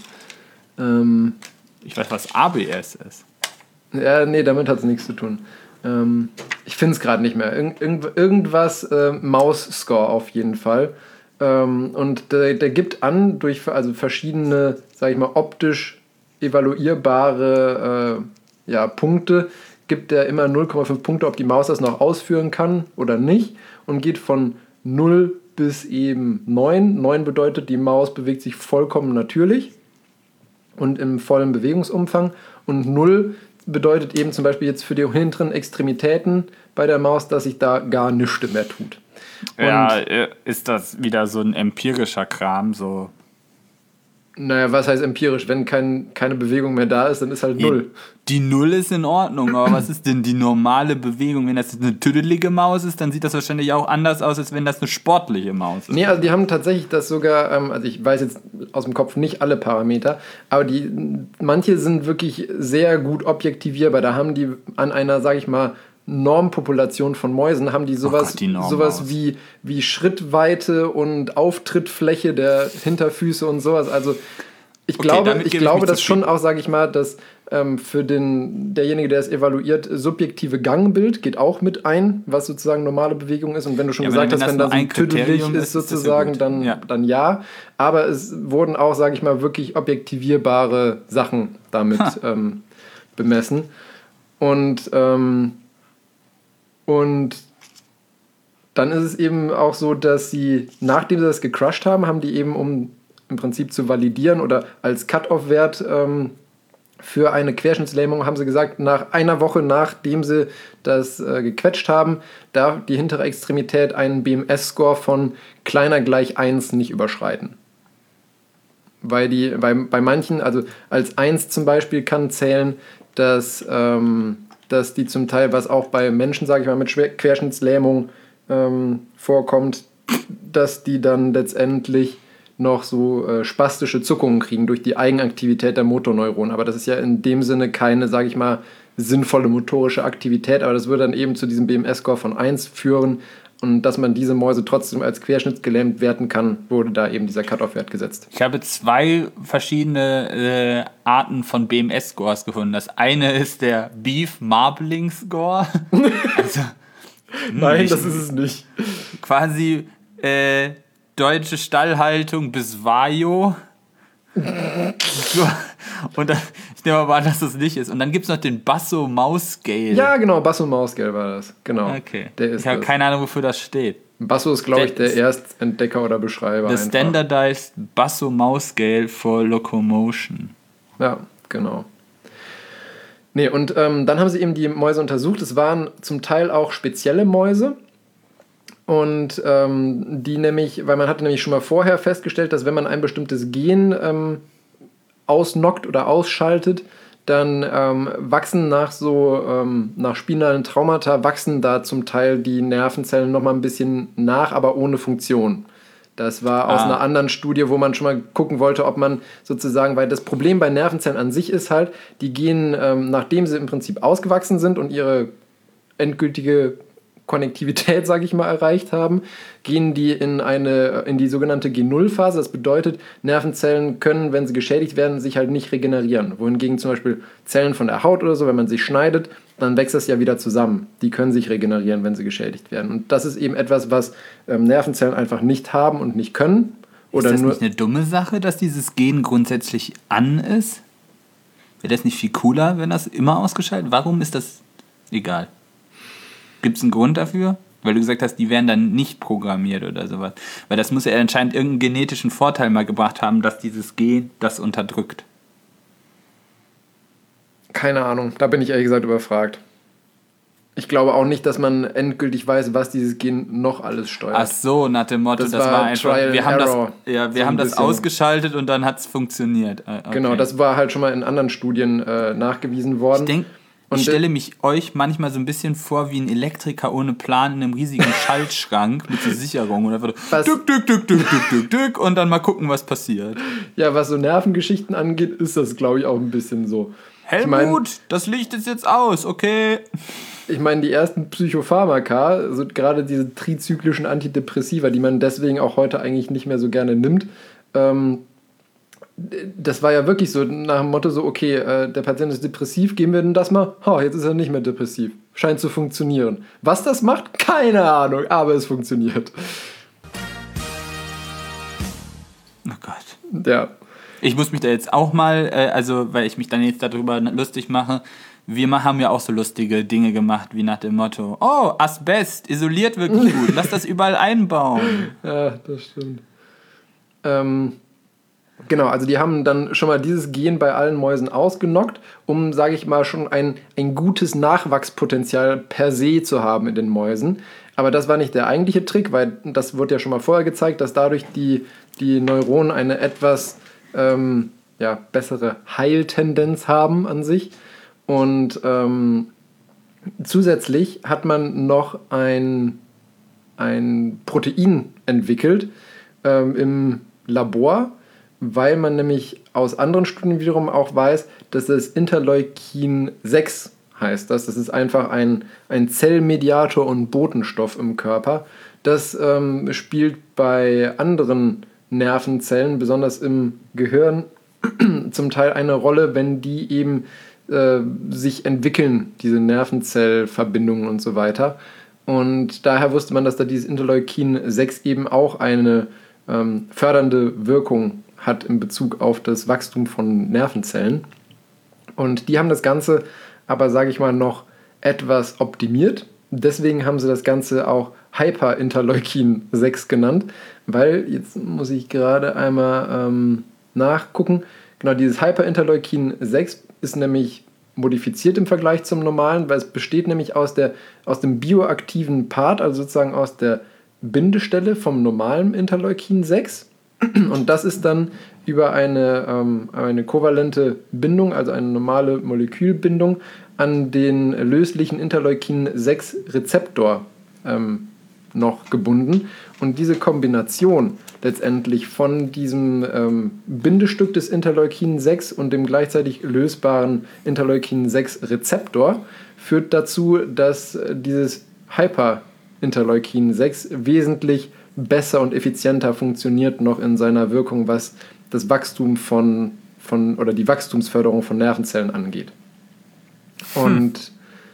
Ich weiß, was ABS ist. Ja, nee, damit hat es nichts zu tun. Ich finde es gerade nicht mehr. Irgendwas Maus-Score auf jeden Fall. Und der gibt an, durch verschiedene, sag ich mal, optisch evaluierbare Punkte, gibt er immer 0,5 Punkte, ob die Maus das noch ausführen kann oder nicht. Und geht von 0 bis eben 9. 9 bedeutet, die Maus bewegt sich vollkommen natürlich und im vollen Bewegungsumfang. Und 0 bedeutet eben zum Beispiel jetzt für die hinteren Extremitäten bei der Maus, dass sich da gar nichts mehr tut. Ja, ist das wieder so ein empirischer Kram, so? Naja, was heißt empirisch? Wenn keine Bewegung mehr da ist, dann ist halt 0. Die 0 ist in Ordnung, aber was ist denn die normale Bewegung? Wenn das eine tüdelige Maus ist, dann sieht das wahrscheinlich auch anders aus, als wenn das eine sportliche Maus ist. Nee, also die haben tatsächlich das sogar, also ich weiß jetzt aus dem Kopf nicht alle Parameter, aber manche sind wirklich sehr gut objektivierbar. Da haben die an einer, sag ich mal, Normpopulation von Mäusen haben die sowas wie Schrittweite und Auftrittfläche der Hinterfüße und sowas. Also ich glaube, dass schon auch, sage ich mal, dass für derjenige, der es evaluiert, subjektive Gangbild geht auch mit ein, was sozusagen normale Bewegung ist. Und wenn du schon gesagt hast, wenn das ein tüdelig ist sozusagen, dann ja. Aber es wurden auch, sage ich mal, wirklich objektivierbare Sachen damit bemessen. Und dann ist es eben auch so, dass sie, nachdem sie das gecrushed haben die eben, um im Prinzip zu validieren oder als Cut-Off-Wert für eine Querschnittslähmung, haben sie gesagt, nach einer Woche, nachdem sie das gequetscht haben, darf die hintere Extremität einen BMS-Score von kleiner gleich 1 nicht überschreiten. Weil bei manchen, also als 1 zum Beispiel kann zählen, dass die zum Teil, was auch bei Menschen, sage ich mal, mit Querschnittslähmung vorkommt, dass die dann letztendlich noch so spastische Zuckungen kriegen durch die Eigenaktivität der Motorneuronen. Aber das ist ja in dem Sinne keine, sage ich mal, sinnvolle motorische Aktivität, aber das würde dann eben zu diesem BMS-Score von 1 führen. Und dass man diese Mäuse trotzdem als querschnittsgelähmt werten kann, wurde da eben dieser Cut-Off-Wert gesetzt. Ich habe 2 verschiedene Arten von BMS-Scores gefunden. Das eine ist der Beef Marbling Score. Also, nein, das ist es nicht. Quasi deutsche Stallhaltung bis Vajo. Und ich nehme mal an, dass das nicht ist. Und dann gibt es noch den Basso-Maus-Scale. Ja, genau, Basso-Maus-Scale war das. Genau. Okay. Ich habe keine Ahnung, wofür das steht. Basso ist, glaube ich, der Erstentdecker oder Beschreiber. The Standardized Basso-Maus-Scale for Locomotion. Ja, genau. Nee, und dann haben sie eben die Mäuse untersucht. Es waren zum Teil auch spezielle Mäuse. Und die nämlich, weil man hatte nämlich schon mal vorher festgestellt, dass wenn man ein bestimmtes Gen ausnockt oder ausschaltet, dann wachsen nach spinalen Traumata, wachsen da zum Teil die Nervenzellen nochmal ein bisschen nach, aber ohne Funktion. Das war aus einer anderen Studie, wo man schon mal gucken wollte, ob man sozusagen, weil das Problem bei Nervenzellen an sich ist halt, die gehen, nachdem sie im Prinzip ausgewachsen sind und ihre endgültige Konnektivität, sage ich mal, erreicht haben, gehen die in die sogenannte G0-Phase. Das bedeutet, Nervenzellen können, wenn sie geschädigt werden, sich halt nicht regenerieren. Wohingegen zum Beispiel Zellen von der Haut oder so, wenn man sie schneidet, dann wächst das ja wieder zusammen. Die können sich regenerieren, wenn sie geschädigt werden. Und das ist eben etwas, was Nervenzellen einfach nicht haben und nicht können. Oder ist das nicht eine dumme Sache, dass dieses Gen grundsätzlich an ist? Wäre das nicht viel cooler, wenn das immer ausgeschaltet? Warum ist das egal? Gibt es einen Grund dafür? Weil du gesagt hast, die werden dann nicht programmiert oder sowas. Weil das muss ja anscheinend irgendeinen genetischen Vorteil mal gebracht haben, dass dieses Gen das unterdrückt. Keine Ahnung, da bin ich ehrlich gesagt überfragt. Ich glaube auch nicht, dass man endgültig weiß, was dieses Gen noch alles steuert. Ach so, nach dem Motto, das war einfach, Trial wir haben Error, wir haben das ausgeschaltet und dann hat es funktioniert. Okay. Genau, das war halt schon mal in anderen Studien nachgewiesen worden. Ich stelle euch manchmal so ein bisschen vor wie ein Elektriker ohne Plan in einem riesigen Schaltschrank mit so Sicherung und einfach dück und dann mal gucken, was passiert. Ja, was so Nervengeschichten angeht, ist das, glaube ich, auch ein bisschen so. Helmut, das Licht ist jetzt aus, okay. Ich meine, die ersten Psychopharmaka, also gerade diese trizyklischen Antidepressiva, die man deswegen auch heute eigentlich nicht mehr so gerne nimmt, das war ja wirklich so nach dem Motto so, okay, der Patient ist depressiv, geben wir denn das mal? Jetzt ist er nicht mehr depressiv. Scheint zu funktionieren. Was das macht? Keine Ahnung, aber es funktioniert. Oh Gott. Ja. Ich muss mich da jetzt auch mal, weil ich mich dann jetzt darüber lustig mache, wir haben ja auch so lustige Dinge gemacht, wie nach dem Motto, oh, Asbest, isoliert wirklich gut, lass das überall einbauen. Ja, das stimmt. Genau, also die haben dann schon mal dieses Gen bei allen Mäusen ausgenockt, um, sage ich mal, schon ein gutes Nachwachspotenzial per se zu haben in den Mäusen. Aber das war nicht der eigentliche Trick, weil das wurde ja schon mal vorher gezeigt, dass dadurch die Neuronen eine etwas bessere Heiltendenz haben an sich. Und zusätzlich hat man noch ein Protein entwickelt im Labor, weil man nämlich aus anderen Studien wiederum auch weiß, dass es Interleukin 6 heißt. Das ist einfach ein Zellmediator und Botenstoff im Körper. Das spielt bei anderen Nervenzellen, besonders im Gehirn, zum Teil eine Rolle, wenn die eben sich entwickeln, diese Nervenzellverbindungen und so weiter. Und daher wusste man, dass da dieses Interleukin 6 eben auch eine fördernde Wirkung hat in Bezug auf das Wachstum von Nervenzellen. Und die haben das Ganze aber, sage ich mal, noch etwas optimiert. Deswegen haben sie das Ganze auch Hyperinterleukin 6 genannt, weil, jetzt muss ich gerade einmal nachgucken, genau, dieses Hyperinterleukin 6 ist nämlich modifiziert im Vergleich zum normalen, weil es besteht nämlich aus dem bioaktiven Part, also sozusagen aus der Bindestelle vom normalen Interleukin 6. Und das ist dann über eine kovalente Bindung, also eine normale Molekülbindung, an den löslichen Interleukin 6 Rezeptor noch gebunden. Und diese Kombination letztendlich von diesem Bindestück des Interleukin 6 und dem gleichzeitig lösbaren Interleukin 6 Rezeptor führt dazu, dass dieses Hyperinterleukin 6 wesentlich besser und effizienter funktioniert noch in seiner Wirkung, was das Wachstum oder die Wachstumsförderung von Nervenzellen angeht. Und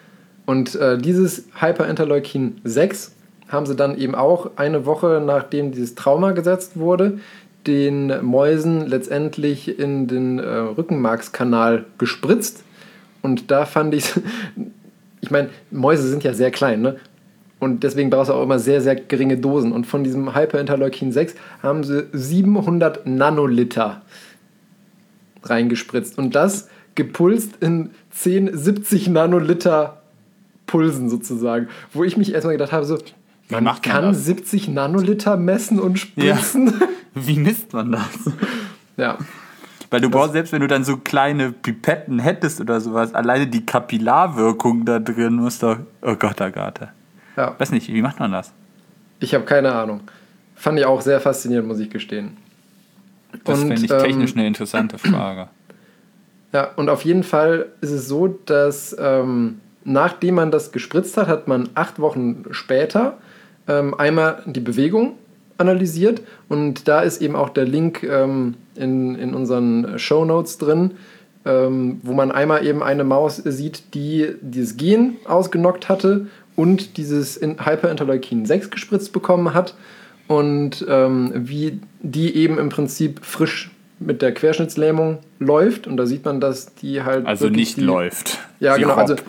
dieses Hyperinterleukin 6 haben sie dann eben auch eine Woche, nachdem dieses Trauma gesetzt wurde, den Mäusen letztendlich in den Rückenmarkskanal gespritzt. Und da fand ich meine, Mäuse sind ja sehr klein, ne? Und deswegen brauchst du auch immer sehr, sehr geringe Dosen. Und von diesem Hyperinterleukin 6 haben sie 700 Nanoliter reingespritzt. Und das gepulst in 70 Nanoliter Pulsen sozusagen. Wo ich mich erstmal gedacht habe, so, man kann 70 Nanoliter messen und spritzen. Ja. Wie misst man das? Ja. Weil du brauchst, selbst wenn du dann so kleine Pipetten hättest oder sowas, alleine die Kapillarwirkung da drin muss doch, oh Gott. Ja. Weiß nicht, wie macht man das? Ich habe keine Ahnung. Fand ich auch sehr faszinierend, muss ich gestehen. Das finde ich technisch eine interessante Frage. Ja, und auf jeden Fall ist es so, dass nachdem man das gespritzt hat, hat man 8 Wochen später einmal die Bewegung analysiert. Und da ist eben auch der Link in unseren Shownotes drin, wo man einmal eben eine Maus sieht, die dieses Gen ausgenockt hatte und dieses Hyperinterleukin 6 gespritzt bekommen hat und wie die eben im Prinzip frisch mit der Querschnittslähmung läuft. Und da sieht man, dass die halt also nicht läuft. Ja, sie genau. robbt.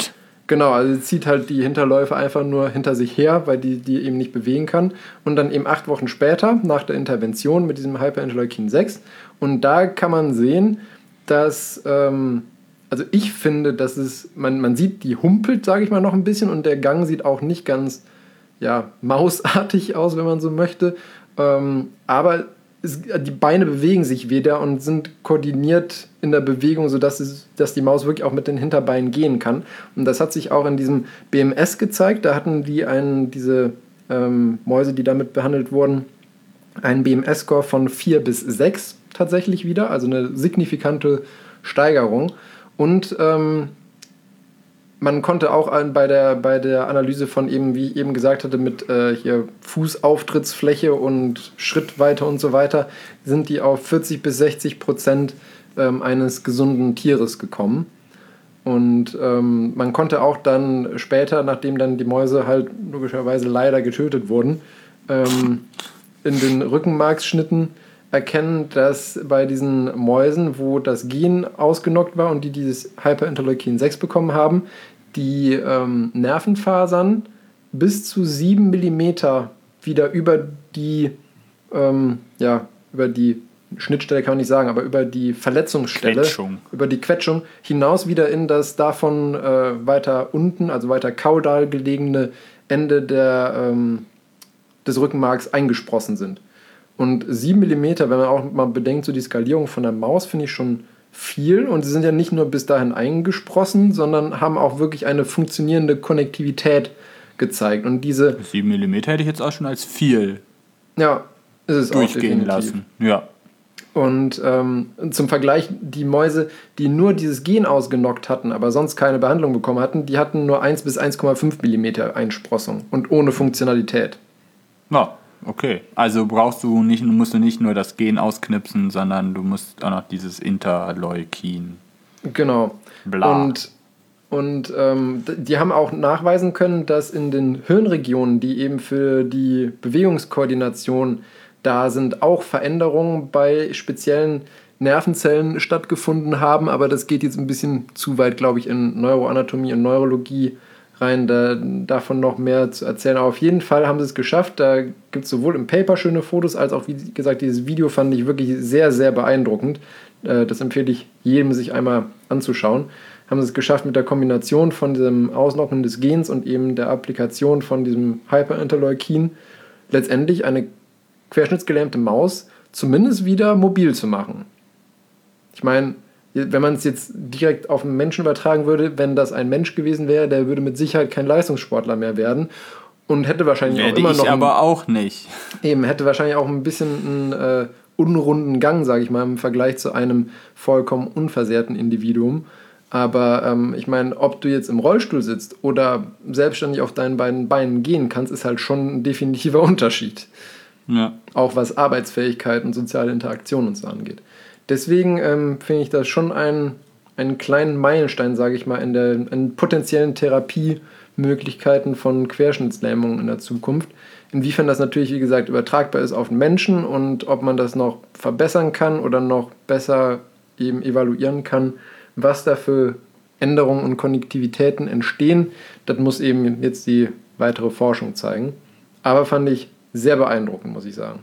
Genau, also sie zieht halt die Hinterläufe einfach nur hinter sich her, weil die eben nicht bewegen kann. Und dann eben 8 Wochen später, nach der Intervention mit diesem Hyperinterleukin 6. Und da kann man sehen, dass, also ich finde, dass man sieht, die humpelt, sage ich mal, noch ein bisschen. Und der Gang sieht auch nicht ganz, ja, mausartig aus, wenn man so möchte. Aber die Beine bewegen sich wieder und sind koordiniert in der Bewegung, sodass dass die Maus wirklich auch mit den Hinterbeinen gehen kann. Und das hat sich auch in diesem BMS gezeigt. Da hatten die diese Mäuse, die damit behandelt wurden, einen BMS-Score von 4 bis 6 tatsächlich wieder, also eine signifikante Steigerung. Und man konnte auch bei der Analyse von eben, wie ich eben gesagt hatte, mit hier Fußauftrittsfläche und Schrittweite und so weiter, sind die auf 40-60% eines gesunden Tieres gekommen. Und man konnte auch dann später, nachdem dann die Mäuse halt logischerweise leider getötet wurden, in den Rückenmarksschnitten erkennen, dass bei diesen Mäusen, wo das Gen ausgenockt war und die dieses Hyperinterleukin 6 bekommen haben, die Nervenfasern bis zu 7 mm wieder über die Schnittstelle kann man nicht sagen, aber über die Verletzungsstelle, über die Quetschung hinaus wieder in das davon weiter unten, also weiter kaudal gelegene Ende des Rückenmarks eingesprossen sind. Und 7 mm, wenn man auch mal bedenkt, so die Skalierung von der Maus, finde ich schon viel. Und sie sind ja nicht nur bis dahin eingesprossen, sondern haben auch wirklich eine funktionierende Konnektivität gezeigt. Und diese 7 mm hätte ich jetzt auch schon als viel ist es durchgehen auch lassen. Ja. Und zum Vergleich, die Mäuse, die nur dieses Gen ausgenockt hatten, aber sonst keine Behandlung bekommen hatten, die hatten nur 1 bis 1,5 mm Einsprossung und ohne Funktionalität. Ja, okay. Also musst du nicht nur das Gen ausknipsen, sondern du musst auch noch dieses Interleukin. Genau. Bla. Und die haben auch nachweisen können, dass in den Hirnregionen, die eben für die Bewegungskoordination da sind, auch Veränderungen bei speziellen Nervenzellen stattgefunden haben. Aber das geht jetzt ein bisschen zu weit, glaube ich, in Neuroanatomie und Neurologie rein, davon noch mehr zu erzählen. Aber auf jeden Fall haben sie es geschafft. Da gibt es sowohl im Paper schöne Fotos, als auch, wie gesagt, dieses Video fand ich wirklich sehr, sehr beeindruckend. Das empfehle ich jedem, sich einmal anzuschauen. Haben sie es geschafft, mit der Kombination von diesem Ausnocken des Gens und eben der Applikation von diesem Hyperinterleukin letztendlich eine querschnittsgelähmte Maus zumindest wieder mobil zu machen. Ich meine, wenn man es jetzt direkt auf einen Menschen übertragen würde, wenn das ein Mensch gewesen wäre, der würde mit Sicherheit kein Leistungssportler mehr werden und hätte wahrscheinlich auch immer noch... aber auch nicht. Eben, hätte wahrscheinlich auch ein bisschen einen unrunden Gang, sage ich mal, im Vergleich zu einem vollkommen unversehrten Individuum. Aber ich meine, ob du jetzt im Rollstuhl sitzt oder selbstständig auf deinen beiden Beinen gehen kannst, ist halt schon ein definitiver Unterschied. Ja. Auch was Arbeitsfähigkeit und soziale Interaktion und so angeht. Deswegen finde ich das schon einen kleinen Meilenstein, sage ich mal, in potenziellen Therapiemöglichkeiten von Querschnittslähmungen in der Zukunft. Inwiefern das natürlich, wie gesagt, übertragbar ist auf den Menschen und ob man das noch verbessern kann oder noch besser eben evaluieren kann, was da für Änderungen und Konnektivitäten entstehen, das muss eben jetzt die weitere Forschung zeigen. Aber fand ich sehr beeindruckend, muss ich sagen.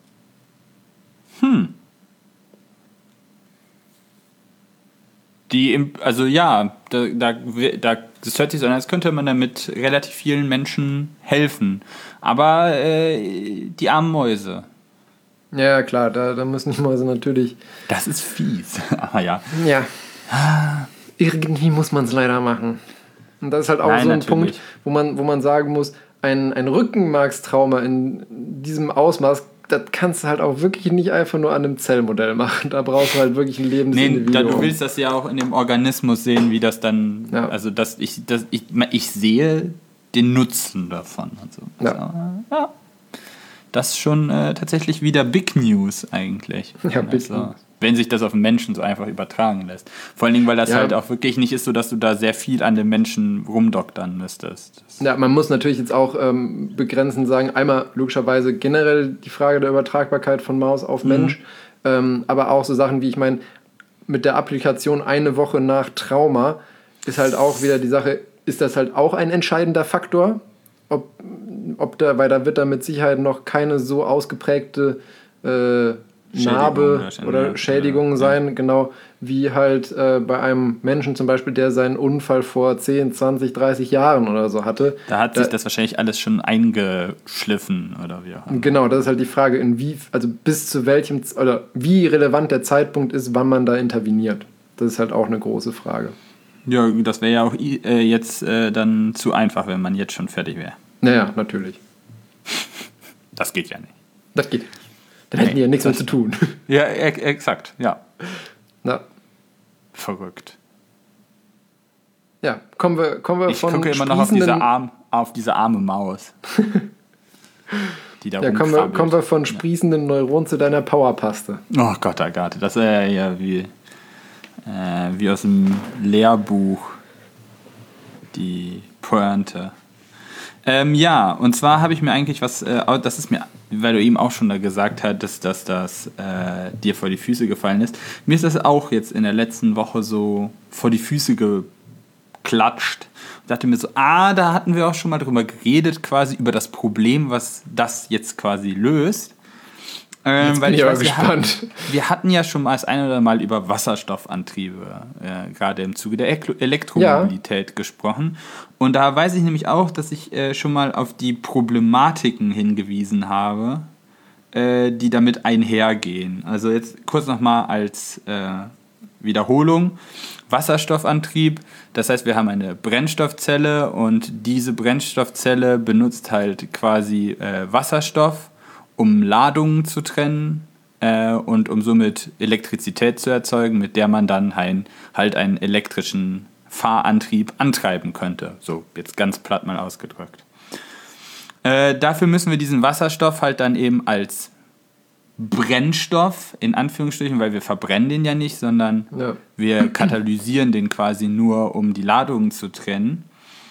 Das hört sich so an, als könnte man damit relativ vielen Menschen helfen. Aber die armen Mäuse. Ja, klar, da müssen die Mäuse natürlich... Das ist fies, aber ja. Ja, irgendwie muss man es leider machen. Und das ist halt auch so ein Punkt, wo man sagen muss, ein Rückenmarkstrauma in diesem Ausmaß, das kannst du halt auch wirklich nicht einfach nur an einem Zellmodell machen. Da brauchst du halt wirklich ein lebendes Individuum. Du willst das ja auch in dem Organismus sehen, wie das dann, also ich sehe den Nutzen davon. Und so. Ja. Das ist schon tatsächlich wieder Big News eigentlich. Ja, Big News. Wenn sich das auf den Menschen so einfach übertragen lässt. Vor allen Dingen, weil das halt auch wirklich nicht ist so, dass du da sehr viel an den Menschen rumdoktern müsstest. Ja, man muss natürlich jetzt auch begrenzen sagen, einmal logischerweise generell die Frage der Übertragbarkeit von Maus auf Mensch, aber auch so Sachen wie, ich meine, mit der Applikation eine Woche nach Trauma ist halt auch wieder die Sache, ist das halt auch ein entscheidender Faktor, weil da wird da mit Sicherheit noch keine so ausgeprägte Narbe oder Schädigung sein, genau, wie halt bei einem Menschen zum Beispiel, der seinen Unfall vor 10, 20, 30 Jahren oder so hatte. Da hat sich das wahrscheinlich alles schon eingeschliffen oder wie auch immer. Genau, das ist halt die Frage, also bis zu welchem, oder wie relevant der Zeitpunkt ist, wann man da interveniert. Das ist halt auch eine große Frage. Ja, das wäre ja auch jetzt dann zu einfach, wenn man jetzt schon fertig wäre. Naja, natürlich. Das geht ja nicht. Das geht. Dann hätten die ja nichts mehr zu tun. Ja, exakt, ja. Na. Verrückt. Ja, kommen wir ich gucke immer noch auf diese arme Maus. Die da rumkrabbelt. Kommen wir von sprießenden Neuronen zu deiner Powerpaste. Oh Gott, oh Gott. Das ist ja wie aus dem Lehrbuch. Die Pointe. Ja, und zwar habe ich mir eigentlich das ist mir, weil du eben auch schon da gesagt hattest, dass das dir vor die Füße gefallen ist. Mir ist das auch jetzt in der letzten Woche so vor die Füße geklatscht. Ich dachte mir so, da hatten wir auch schon mal drüber geredet, quasi über das Problem, was das jetzt quasi löst. Jetzt bin ich aber gespannt. Wir hatten ja schon mal das ein oder mal über Wasserstoffantriebe, gerade im Zuge der Elektromobilität gesprochen. Und da weiß ich nämlich auch, dass ich schon mal auf die Problematiken hingewiesen habe, die damit einhergehen. Also jetzt kurz nochmal als Wiederholung. Wasserstoffantrieb, das heißt, wir haben eine Brennstoffzelle und diese Brennstoffzelle benutzt halt quasi Wasserstoff, um Ladungen zu trennen und um somit Elektrizität zu erzeugen, mit der man dann halt einen elektrischen Fahrantrieb antreiben könnte. So, jetzt ganz platt mal ausgedrückt. Dafür müssen wir diesen Wasserstoff halt dann eben als Brennstoff, in Anführungsstrichen, weil wir verbrennen den ja nicht, sondern wir katalysieren den quasi nur, um die Ladungen zu trennen,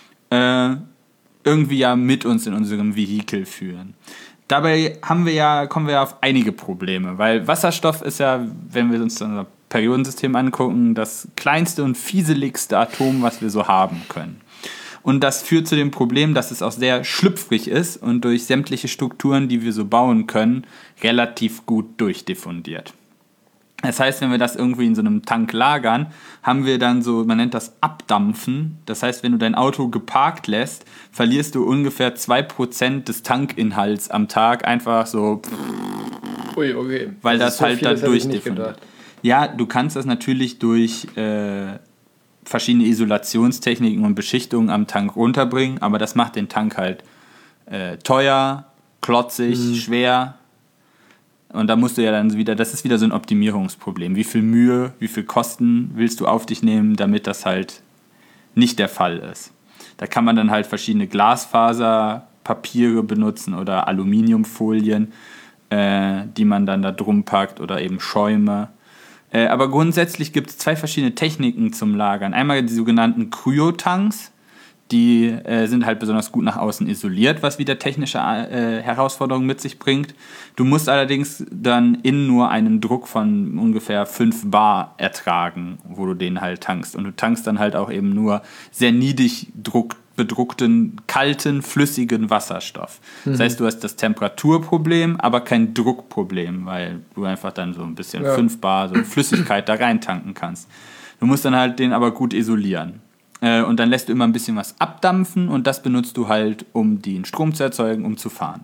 irgendwie ja mit uns in unserem Vehikel führen. Dabei kommen wir ja auf einige Probleme, weil Wasserstoff ist ja, wenn wir uns unser Periodensystem angucken, das kleinste und fieseligste Atom, was wir so haben können. Und das führt zu dem Problem, dass es auch sehr schlüpfrig ist und durch sämtliche Strukturen, die wir so bauen können, relativ gut durchdiffundiert. Das heißt, wenn wir das irgendwie in so einem Tank lagern, haben wir dann so, man nennt das Abdampfen. Das heißt, wenn du dein Auto geparkt lässt, verlierst du ungefähr 2% des Tankinhalts am Tag einfach so. Ui, okay. Weil das halt da durchdiffundiert. Ja, du kannst das natürlich durch verschiedene Isolationstechniken und Beschichtungen am Tank runterbringen, aber das macht den Tank halt teuer, klotzig, schwer. Und da musst du ja dann wieder, das ist wieder so ein Optimierungsproblem. Wie viel Mühe, wie viel Kosten willst du auf dich nehmen, damit das halt nicht der Fall ist. Da kann man dann halt verschiedene Glasfaserpapiere benutzen oder Aluminiumfolien, die man dann da drum packt oder eben Schäume. Aber grundsätzlich gibt es 2 verschiedene Techniken zum Lagern. Einmal die sogenannten Kryotanks, die sind halt besonders gut nach außen isoliert, was wieder technische Herausforderungen mit sich bringt. Du musst allerdings dann innen nur einen Druck von ungefähr 5 Bar ertragen, wo du den halt tankst. Und du tankst dann halt auch eben nur sehr niedrig bedruckten, kalten, flüssigen Wasserstoff. Das heißt, du hast das Temperaturproblem, aber kein Druckproblem, weil du einfach dann so ein bisschen 5 Bar so Flüssigkeit da rein tanken kannst. Du musst dann halt den aber gut isolieren. Und dann lässt du immer ein bisschen was abdampfen und das benutzt du halt, um den Strom zu erzeugen, um zu fahren.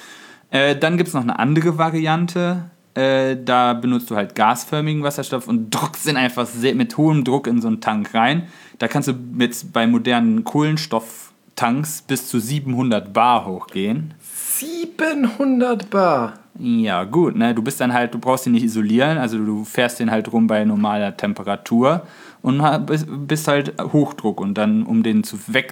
Dann gibt es noch eine andere Variante. Da benutzt du halt gasförmigen Wasserstoff und drückst den einfach mit hohem Druck in so einen Tank rein. Da kannst du bei modernen Kohlenstofftanks bis zu 700 Bar hochgehen. 700 Bar? Ja, gut, ne? Du brauchst ihn nicht isolieren, also du fährst den halt rum bei normaler Temperatur und bist halt Hochdruck und dann, um den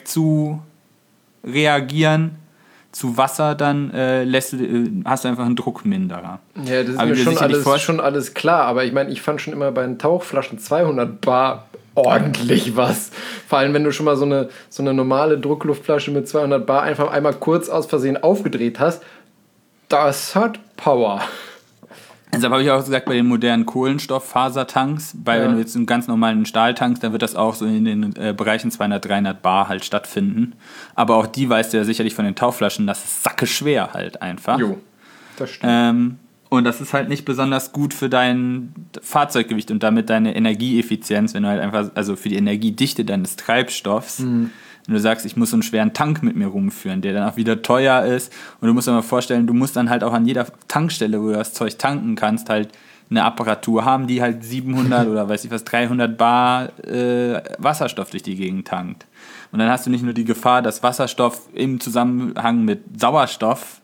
wegzureagieren zu Wasser, dann hast du einfach einen Druckminderer. Ja, das ist mir schon alles klar, aber ich meine, ich fand schon immer bei den Tauchflaschen 200 Bar ordentlich was. Vor allem, wenn du schon mal so eine normale Druckluftflasche mit 200 Bar einfach einmal kurz aus Versehen aufgedreht hast, das hat Power. Deshalb habe ich auch gesagt, bei den modernen Kohlenstofffasertanks, wenn du jetzt einen ganz normalen Stahl tankst, dann wird das auch so in den Bereichen 200, 300 Bar halt stattfinden. Aber auch die weißt du ja sicherlich von den Tauflaschen, das ist sackeschwer halt einfach. Jo, das stimmt. Und das ist halt nicht besonders gut für dein Fahrzeuggewicht und damit deine Energieeffizienz, wenn du halt einfach, also für die Energiedichte deines Treibstoffs, wenn du sagst, ich muss so einen schweren Tank mit mir rumführen, der dann auch wieder teuer ist und du musst dir mal vorstellen, du musst dann halt auch an jeder Tankstelle, wo du das Zeug tanken kannst, halt eine Apparatur haben, die halt 700 oder weiß ich was, 300 Bar Wasserstoff durch die Gegend tankt. Und dann hast du nicht nur die Gefahr, dass Wasserstoff im Zusammenhang mit Sauerstoff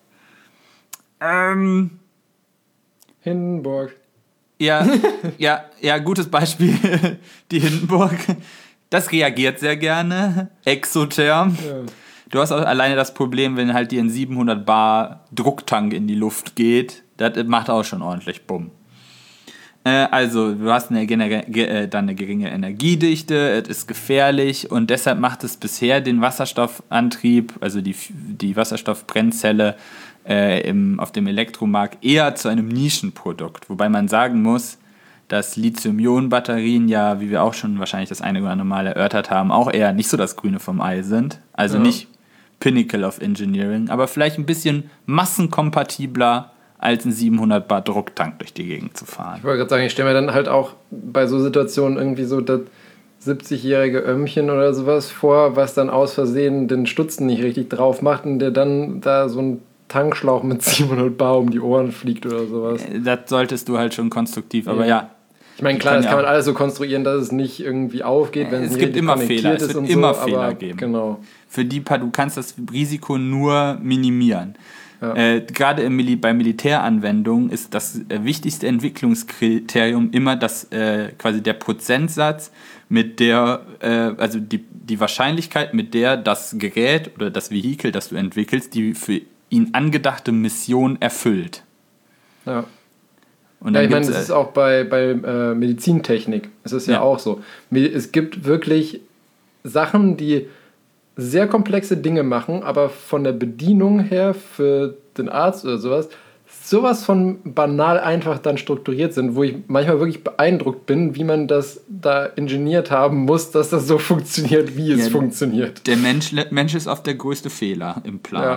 Hindenburg. Ja, gutes Beispiel. Die Hindenburg. Das reagiert sehr gerne. Exotherm. Ja. Du hast auch alleine das Problem, wenn halt dir ein 700 Bar Drucktank in die Luft geht. Das macht auch schon ordentlich Bumm. Also, du hast dann eine geringe Energiedichte, es ist gefährlich und deshalb macht es bisher den Wasserstoffantrieb, also die Wasserstoffbrennzelle, auf dem Elektromarkt eher zu einem Nischenprodukt. Wobei man sagen muss, dass Lithium-Ionen-Batterien ja, wie wir auch schon wahrscheinlich das eine oder andere Mal erörtert haben, auch eher nicht so das Grüne vom Ei sind. Also nicht Pinnacle of Engineering, aber vielleicht ein bisschen massenkompatibler als ein 700 Bar Drucktank durch die Gegend zu fahren. Ich wollte gerade sagen, ich stelle mir dann halt auch bei so Situationen irgendwie so das 70-jährige Ömmchen oder sowas vor, was dann aus Versehen den Stutzen nicht richtig drauf macht und der dann da so ein Tankschlauch mit 700 Bar um die Ohren fliegt oder sowas. Das solltest du halt schon konstruktiv, aber ja. Ich meine, klar, das kann man alles so konstruieren, dass es nicht irgendwie aufgeht, wenn es gibt immer Fehler, es wird immer Fehler geben. Genau. Für die du kannst das Risiko nur minimieren. Ja. Gerade bei Militäranwendungen ist das wichtigste Entwicklungskriterium immer quasi der Prozentsatz, mit der, also die Wahrscheinlichkeit, mit der das Gerät oder das Vehikel, das du entwickelst, die für ihn angedachte Mission erfüllt. Ja. Und ich meine, das ist auch bei Medizintechnik. Es ist ja auch so. Es gibt wirklich Sachen, die sehr komplexe Dinge machen, aber von der Bedienung her für den Arzt oder sowas von banal einfach dann strukturiert sind, wo ich manchmal wirklich beeindruckt bin, wie man das da ingeniert haben muss, dass das so funktioniert, wie es funktioniert. Der Mensch ist oft der größte Fehler im Plan. Ja.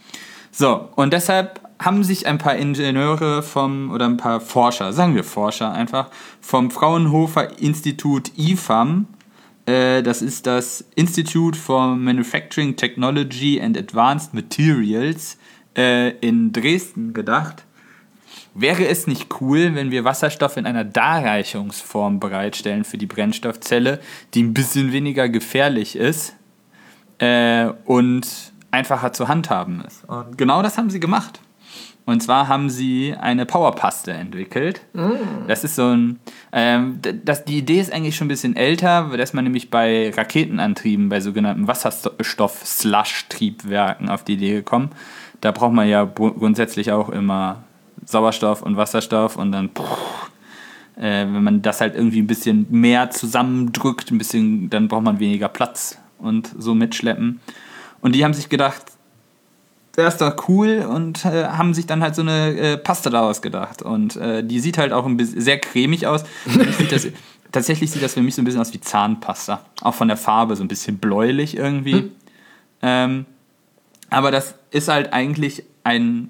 So, und deshalb haben sich ein paar Ingenieure oder ein paar Forscher, sagen wir Forscher einfach, vom Fraunhofer Institut IFAM, das ist das Institute for Manufacturing Technology and Advanced Materials in Dresden gedacht, wäre es nicht cool, wenn wir Wasserstoff in einer Darreichungsform bereitstellen für die Brennstoffzelle, die ein bisschen weniger gefährlich ist und einfacher zu handhaben ist. Und genau das haben sie gemacht. Und zwar haben sie eine Powerpaste entwickelt. Das ist so die Idee ist eigentlich schon ein bisschen älter, dass man nämlich bei Raketenantrieben, bei sogenannten Wasserstoff-Slush-Triebwerken auf die Idee gekommen. Da braucht man ja grundsätzlich auch immer Sauerstoff und Wasserstoff und dann, wenn man das halt irgendwie ein bisschen mehr zusammendrückt, dann braucht man weniger Platz und so mitschleppen. Und die haben sich gedacht, das ist doch cool und haben sich dann halt so eine Paste daraus gedacht. Und die sieht halt auch ein bisschen sehr cremig aus. Tatsächlich sieht das für mich so ein bisschen aus wie Zahnpasta. Auch von der Farbe so ein bisschen bläulich irgendwie. Aber das ist halt eigentlich ein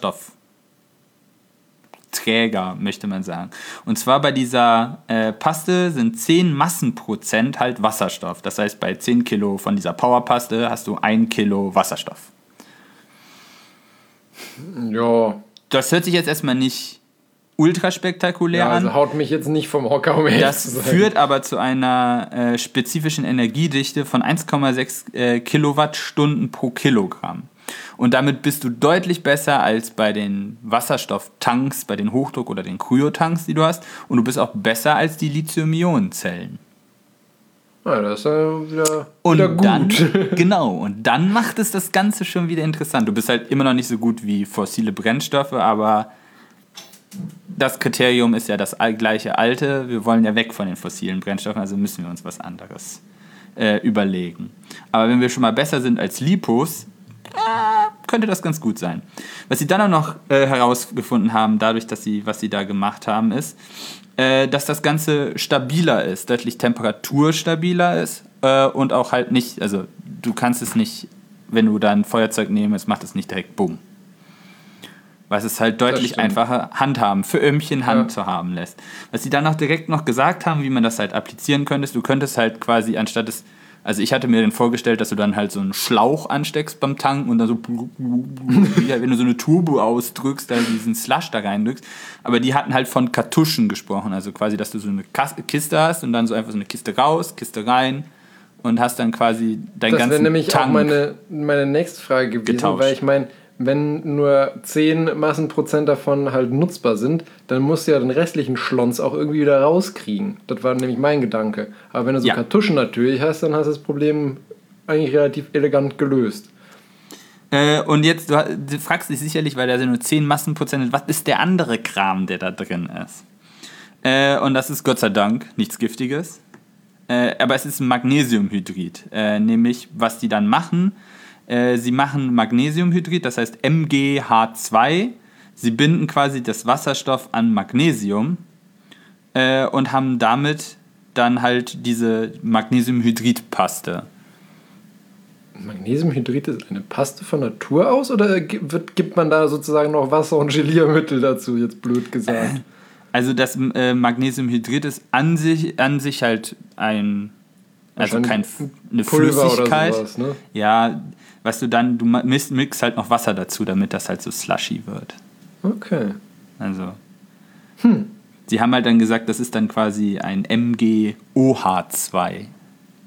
Wasserstoffträger, möchte man sagen. Und zwar bei dieser Paste sind 10 Massenprozent halt Wasserstoff. Das heißt, bei 10 Kilo von dieser Powerpaste hast du 1 Kilo Wasserstoff. Ja. Das hört sich jetzt erstmal nicht ultra spektakulär an. Also haut mich jetzt nicht vom Hocker um. Das führt aber zu einer spezifischen Energiedichte von 1,6 Kilowattstunden pro Kilogramm. Und damit bist du deutlich besser als bei den Wasserstofftanks, bei den Hochdruck- oder den Kryotanks, die du hast. Und du bist auch besser als die Lithium-Ionen-Zellen. Ja, das ist ja wieder und gut. Und dann macht es das Ganze schon wieder interessant. Du bist halt immer noch nicht so gut wie fossile Brennstoffe, aber das Kriterium ist ja das gleiche alte. Wir wollen ja weg von den fossilen Brennstoffen, also müssen wir uns was anderes überlegen. Aber wenn wir schon mal besser sind als Lipos, könnte das ganz gut sein. Was sie dann auch noch herausgefunden haben, dadurch, dass was sie da gemacht haben, ist, dass das Ganze stabiler ist, deutlich temperaturstabiler ist und auch halt nicht, also du kannst es nicht, wenn du da ein Feuerzeug nimmst, macht es nicht direkt Bumm. Was es halt deutlich einfacher für Öhmchen Hand zu haben lässt. Was sie dann auch direkt noch gesagt haben, wie man das halt applizieren könntest, du könntest halt quasi anstatt es, also ich hatte mir dann vorgestellt, dass du dann halt so einen Schlauch ansteckst beim Tanken und dann so, wenn du so eine Turbo ausdrückst, dann diesen Slush da reindrückst. Aber die hatten halt von Kartuschen gesprochen, also quasi, dass du so eine Kiste hast und dann so einfach so eine Kiste raus, Kiste rein und hast dann quasi dein ganzen Tank. Das wäre nämlich auch meine nächste Frage gewesen, getauscht. Weil ich meine, wenn nur 10 Massenprozent davon halt nutzbar sind, dann musst du ja den restlichen Schlons auch irgendwie wieder rauskriegen. Das war nämlich mein Gedanke. Aber wenn du so Kartuschen natürlich hast, dann hast du das Problem eigentlich relativ elegant gelöst. Und jetzt, du fragst dich sicherlich, weil da sind nur 10 Massenprozent, was ist der andere Kram, der da drin ist? Und das ist Gott sei Dank nichts Giftiges. Aber es ist ein Magnesiumhydrid. Nämlich, was die dann machen, sie machen Magnesiumhydrid, das heißt MgH2. Sie binden quasi das Wasserstoff an Magnesium und haben damit dann halt diese Magnesiumhydridpaste. Magnesiumhydrid ist eine Paste von Natur aus oder gibt man da sozusagen noch Wasser und Geliermittel dazu, jetzt blöd gesagt? Also das Magnesiumhydrid ist an sich halt eine Flüssigkeit. Oder sowas, ne? Ja, was du mixt halt noch Wasser dazu, damit das halt so slushy wird. Okay. Also. Sie haben halt dann gesagt, das ist dann quasi ein MgOH2.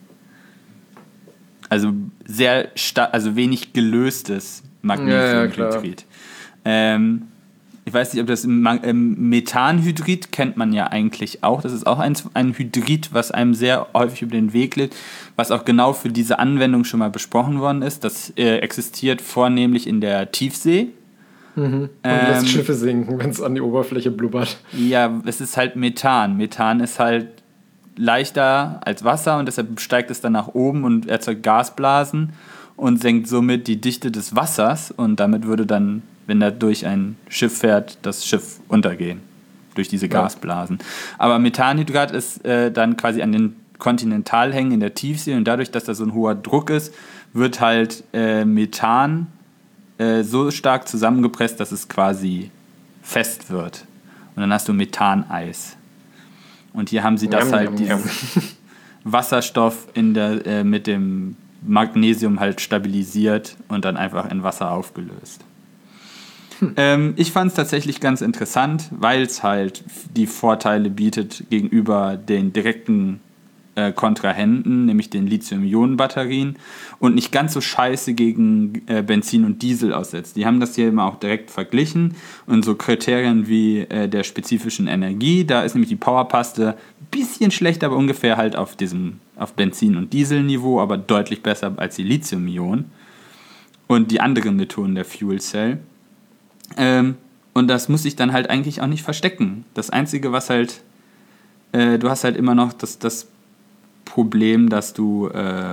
Also sehr also wenig gelöstes Magnesiumhydrid. Ich weiß nicht, ob das Methanhydrid kennt man ja eigentlich auch. Das ist auch ein Hydrid, was einem sehr häufig über den Weg liegt, was auch genau für diese Anwendung schon mal besprochen worden ist. Das existiert vornehmlich in der Tiefsee. Und lässt Schiffe sinken, wenn es an die Oberfläche blubbert. Ja, es ist halt Methan. Methan ist halt leichter als Wasser und deshalb steigt es dann nach oben und erzeugt Gasblasen und senkt somit die Dichte des Wassers und damit würde dann, wenn da durch ein Schiff fährt, das Schiff untergehen durch diese Gasblasen. Aber Methanhydrat ist dann quasi an den Kontinentalhängen in der Tiefsee und dadurch, dass da so ein hoher Druck ist, wird halt Methan so stark zusammengepresst, dass es quasi fest wird. Und dann hast du Methaneis. Und hier haben sie dieses Wasserstoff mit dem Magnesium halt stabilisiert und dann einfach in Wasser aufgelöst. Ich fand es tatsächlich ganz interessant, weil es halt die Vorteile bietet gegenüber den direkten Kontrahenten, nämlich den Lithium-Ionen-Batterien und nicht ganz so scheiße gegen Benzin und Diesel aussetzt. Die haben das hier immer auch direkt verglichen und so Kriterien wie der spezifischen Energie, da ist nämlich die Powerpaste ein bisschen schlechter, aber ungefähr halt auf Benzin- und Dieselniveau, aber deutlich besser als die Lithium-Ionen und die anderen Methoden der Fuel Cell. Und das muss ich dann halt eigentlich auch nicht verstecken. Das Einzige, was halt du hast halt immer noch das Problem, dass du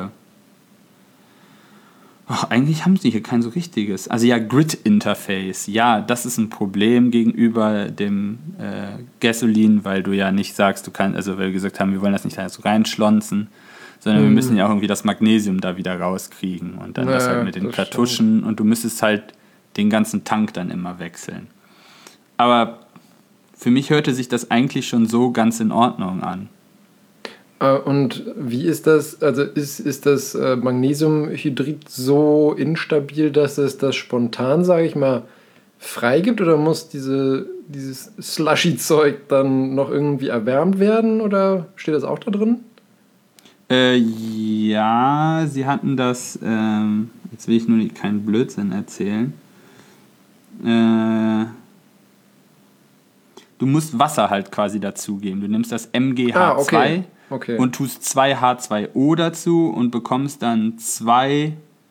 eigentlich haben sie hier kein so richtiges. Also ja, Grid-Interface, ja, das ist ein Problem gegenüber dem Gasoline, weil du ja nicht sagst, weil wir gesagt haben, wir wollen das nicht da so reinschlonzen, sondern wir müssen ja auch irgendwie das Magnesium da wieder rauskriegen und dann das halt mit den Kartuschen und du müsstest halt den ganzen Tank dann immer wechseln. Aber für mich hörte sich das eigentlich schon so ganz in Ordnung an. Und wie ist das, also ist das Magnesiumhydrid so instabil, dass es das spontan, sage ich mal, freigibt oder muss dieses Slushy-Zeug dann noch irgendwie erwärmt werden oder steht das auch da drin? Ja, sie hatten das, jetzt will ich nur keinen Blödsinn erzählen. Du musst Wasser halt quasi dazugeben. Du nimmst das MgH2 und tust 2 H2O dazu und bekommst dann 2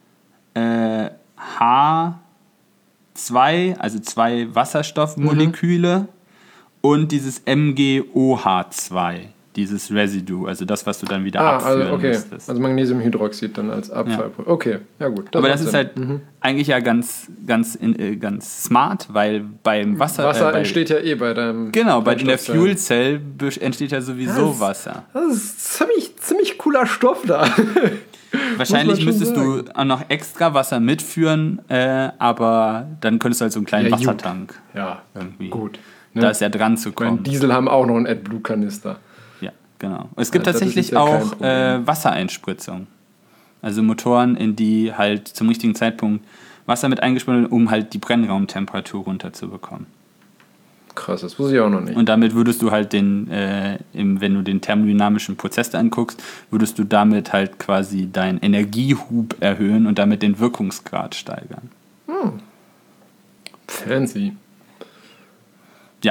H2, also 2 Wasserstoffmoleküle und dieses MgOH2. dieses Residue, also das, was du dann wieder abführen also okay. müsstest. Also Magnesiumhydroxid dann als Abfall. Ja. Okay, ja gut. Aber das ist halt eigentlich ja ganz smart, weil beim Wasser... Wasser entsteht ja eh bei deinem... Genau, in der Fuel Cell entsteht ja sowieso Wasser. Das ist ziemlich cooler Stoff da. Wahrscheinlich müsstest du auch noch extra Wasser mitführen, aber dann könntest du halt so einen kleinen Wassertank irgendwie. Gut. Da ist ja dran zu kommen. Diesel haben auch noch einen AdBlue-Kanister. Ja, genau. Es gibt tatsächlich auch Wassereinspritzung. Also Motoren, in die halt zum richtigen Zeitpunkt Wasser mit eingespritzt wird, um halt die Brennraumtemperatur runterzubekommen. Krass, das wusste ich auch noch nicht. Und damit würdest du halt wenn du den thermodynamischen Prozess anguckst, würdest du damit halt quasi deinen Energiehub erhöhen und damit den Wirkungsgrad steigern. Fancy. Ja.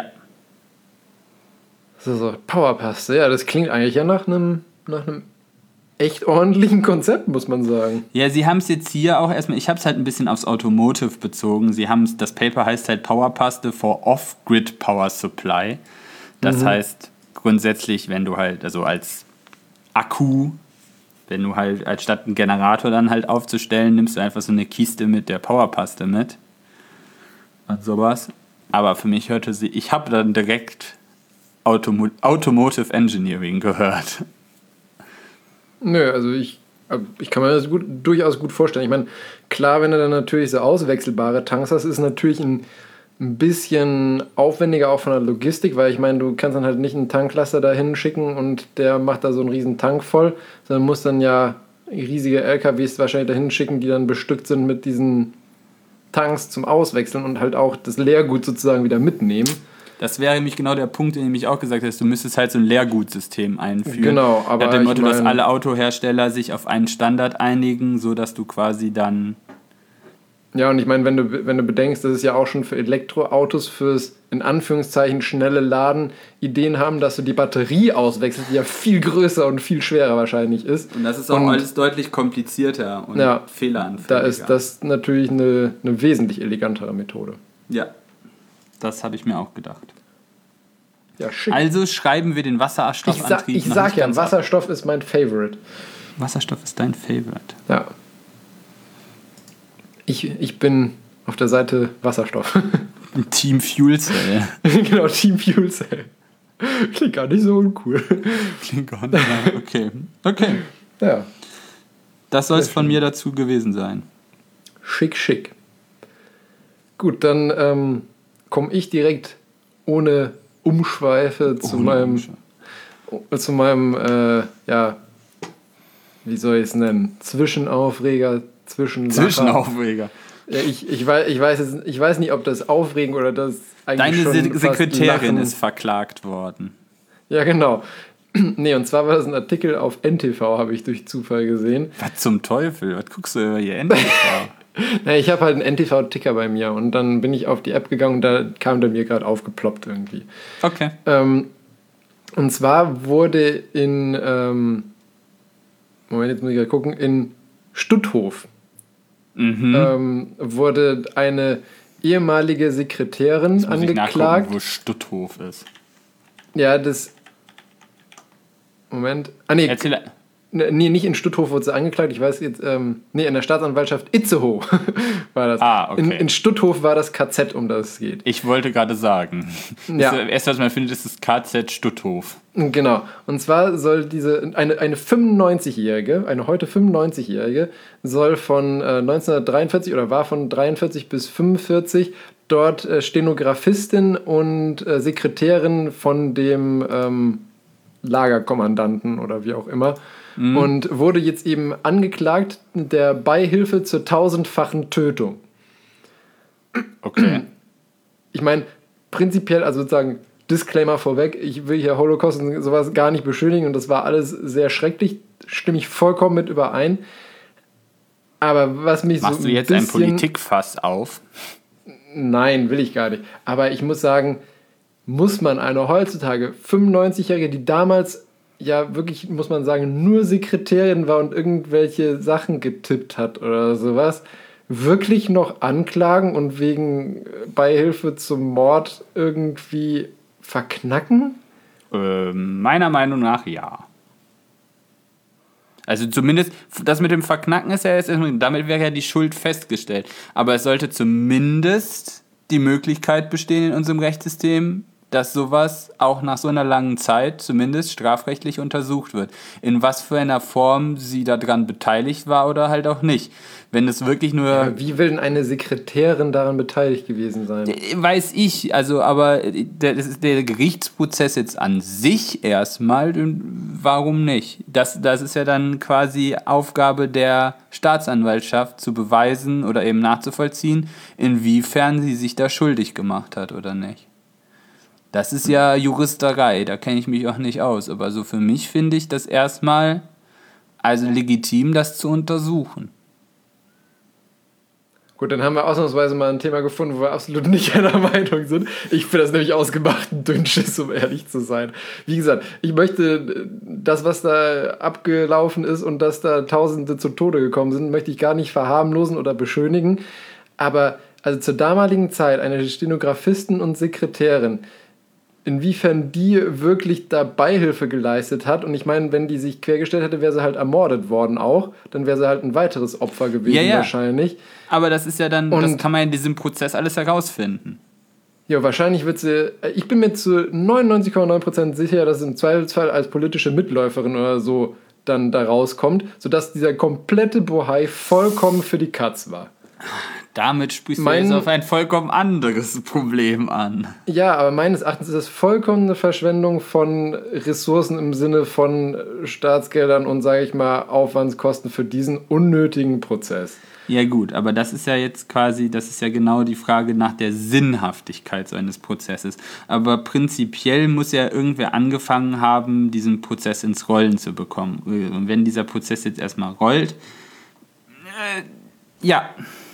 So, Powerpaste, ja, das klingt eigentlich ja nach einem echt ordentlichen Konzept, muss man sagen. Ja, sie haben es jetzt hier auch erstmal, ich habe es halt ein bisschen aufs Automotive bezogen. Das Paper heißt halt Powerpaste for Off-Grid Power Supply. Das heißt grundsätzlich, wenn du halt, also als Akku, wenn du halt, als statt einen Generator dann halt aufzustellen, nimmst du einfach so eine Kiste mit der Powerpaste mit. Und sowas. Aber für mich ich habe dann direkt Automotive Engineering gehört. Nö, also ich kann mir das durchaus gut vorstellen. Ich meine, klar, wenn du dann natürlich so auswechselbare Tanks hast, ist natürlich ein bisschen aufwendiger auch von der Logistik, weil ich meine, du kannst dann halt nicht einen Tanklaster da hinschicken und der macht da so einen riesen Tank voll, sondern musst dann ja riesige LKWs wahrscheinlich dahin schicken, die dann bestückt sind mit diesen Tanks zum Auswechseln und halt auch das Leergut sozusagen wieder mitnehmen. Das wäre nämlich genau der Punkt, den ich auch gesagt habe, du müsstest halt so ein Leergutsystem einführen. Genau, aber nach dem Motto, dass alle Autohersteller sich auf einen Standard einigen, sodass du quasi dann... Ja, und ich meine, wenn du bedenkst, dass es ja auch schon für Elektroautos fürs, in Anführungszeichen, schnelle Laden Ideen haben, dass du die Batterie auswechselst, die ja viel größer und viel schwerer wahrscheinlich ist. Und das ist auch alles deutlich komplizierter und fehleranfälliger. Da ist das natürlich eine wesentlich elegantere Methode. Ja, das habe ich mir auch gedacht. Ja, schick. Also schreiben wir den Wasserstoffantrieb. Ich sag ja, Wasserstoff ist mein Favorite. Wasserstoff ist dein Favorite. Ja. Ich bin auf der Seite Wasserstoff. Team Fuel Cell. Genau, Team Fuel Cell. Klingt gar nicht so uncool. Klingt gar nicht. Okay. Ja. Das soll es von mir dazu gewesen sein. Schick. Gut, dann komme ich direkt ohne Umschweife zu meinem, wie soll ich es nennen? Zwischenaufreger. Zwischenaufreger. Ja, ich weiß nicht, ob das Aufregen oder das eigentlich Deine Sekretärin ist verklagt worden. Ja, genau. Nee, und zwar war das ein Artikel auf NTV, habe ich durch Zufall gesehen. Was zum Teufel? Was guckst du über hier NTV? Na, ich habe halt einen NTV-Ticker bei mir und dann bin ich auf die App gegangen und da kam der mir gerade aufgeploppt irgendwie. Okay. Und zwar wurde in Moment, jetzt muss ich gerade gucken, in Stutthof wurde eine ehemalige Sekretärin jetzt muss angeklagt. Ich nachgucken, wo Stutthof ist. Ja, Moment. Erzähl. Nee, nicht in Stutthof wurde sie angeklagt. Ich weiß jetzt, in der Staatsanwaltschaft Itzehoe war das. Okay. In Stutthof war das KZ, um das es geht. Ich wollte gerade sagen. Ja. Das Erste, was man findet, ist das KZ Stutthof. Genau. Und zwar soll eine 95-Jährige, eine heute 95-Jährige, soll von 1943 oder war von 43 bis 45 dort Stenografistin und Sekretärin von dem Lagerkommandanten oder wie auch immer. Und wurde jetzt eben angeklagt der Beihilfe zur 1000-fachen Tötung. Okay. Ich meine, prinzipiell, also sozusagen Disclaimer vorweg, ich will hier Holocaust und sowas gar nicht beschönigen und das war alles sehr schrecklich, stimme ich vollkommen mit überein. Aber was mich Machst so du jetzt ein Politikfass auf? Nein, will ich gar nicht. Aber ich muss sagen, muss man eine heutzutage 95-Jährige, die damals ja wirklich, muss man sagen, nur Sekretärin war und irgendwelche Sachen getippt hat oder sowas, wirklich noch anklagen und wegen Beihilfe zum Mord irgendwie verknacken? Meiner Meinung nach ja. Also zumindest, das mit dem Verknacken ist ja jetzt, damit wäre ja die Schuld festgestellt. Aber es sollte zumindest die Möglichkeit bestehen in unserem Rechtssystem, dass sowas auch nach so einer langen Zeit zumindest strafrechtlich untersucht wird. In was für einer Form sie daran beteiligt war oder halt auch nicht. Wenn es wirklich nur... Ja, wie will denn eine Sekretärin daran beteiligt gewesen sein? Weiß ich, also aber der Gerichtsprozess jetzt an sich erstmal, warum nicht? Das ist ja dann quasi Aufgabe der Staatsanwaltschaft zu beweisen oder eben nachzuvollziehen, inwiefern sie sich da schuldig gemacht hat oder nicht. Das ist ja Juristerei, da kenne ich mich auch nicht aus. Aber so für mich finde ich das erstmal also legitim, das zu untersuchen. Gut, dann haben wir ausnahmsweise mal ein Thema gefunden, wo wir absolut nicht einer Meinung sind. Ich finde das nämlich ausgemachten Dünnschiss, um ehrlich zu sein. Wie gesagt, ich möchte das, was da abgelaufen ist und dass da Tausende zu Tode gekommen sind, möchte ich gar nicht verharmlosen oder beschönigen. Aber also zur damaligen Zeit eine Stenografistin und Sekretärin, inwiefern die wirklich da Beihilfe geleistet hat. Und ich meine, wenn die sich quergestellt hätte, wäre sie halt ermordet worden auch. Dann wäre sie halt ein weiteres Opfer gewesen wahrscheinlich. Aber das ist ja dann, das kann man in diesem Prozess alles herausfinden. Ja, wahrscheinlich wird sie, ich bin mir zu 99,9% sicher, dass sie im Zweifelsfall als politische Mitläuferin oder so dann da rauskommt, sodass dieser komplette Bohai vollkommen für die Katz war. Damit sprichst du jetzt auf ein vollkommen anderes Problem an. Ja, aber meines Erachtens ist das vollkommen eine Verschwendung von Ressourcen im Sinne von Staatsgeldern und, sage ich mal, Aufwandskosten für diesen unnötigen Prozess. Ja gut, aber das ist ja jetzt quasi, das ist ja genau die Frage nach der Sinnhaftigkeit so eines Prozesses. Aber prinzipiell muss ja irgendwer angefangen haben, diesen Prozess ins Rollen zu bekommen. Und wenn dieser Prozess jetzt erstmal rollt, ja.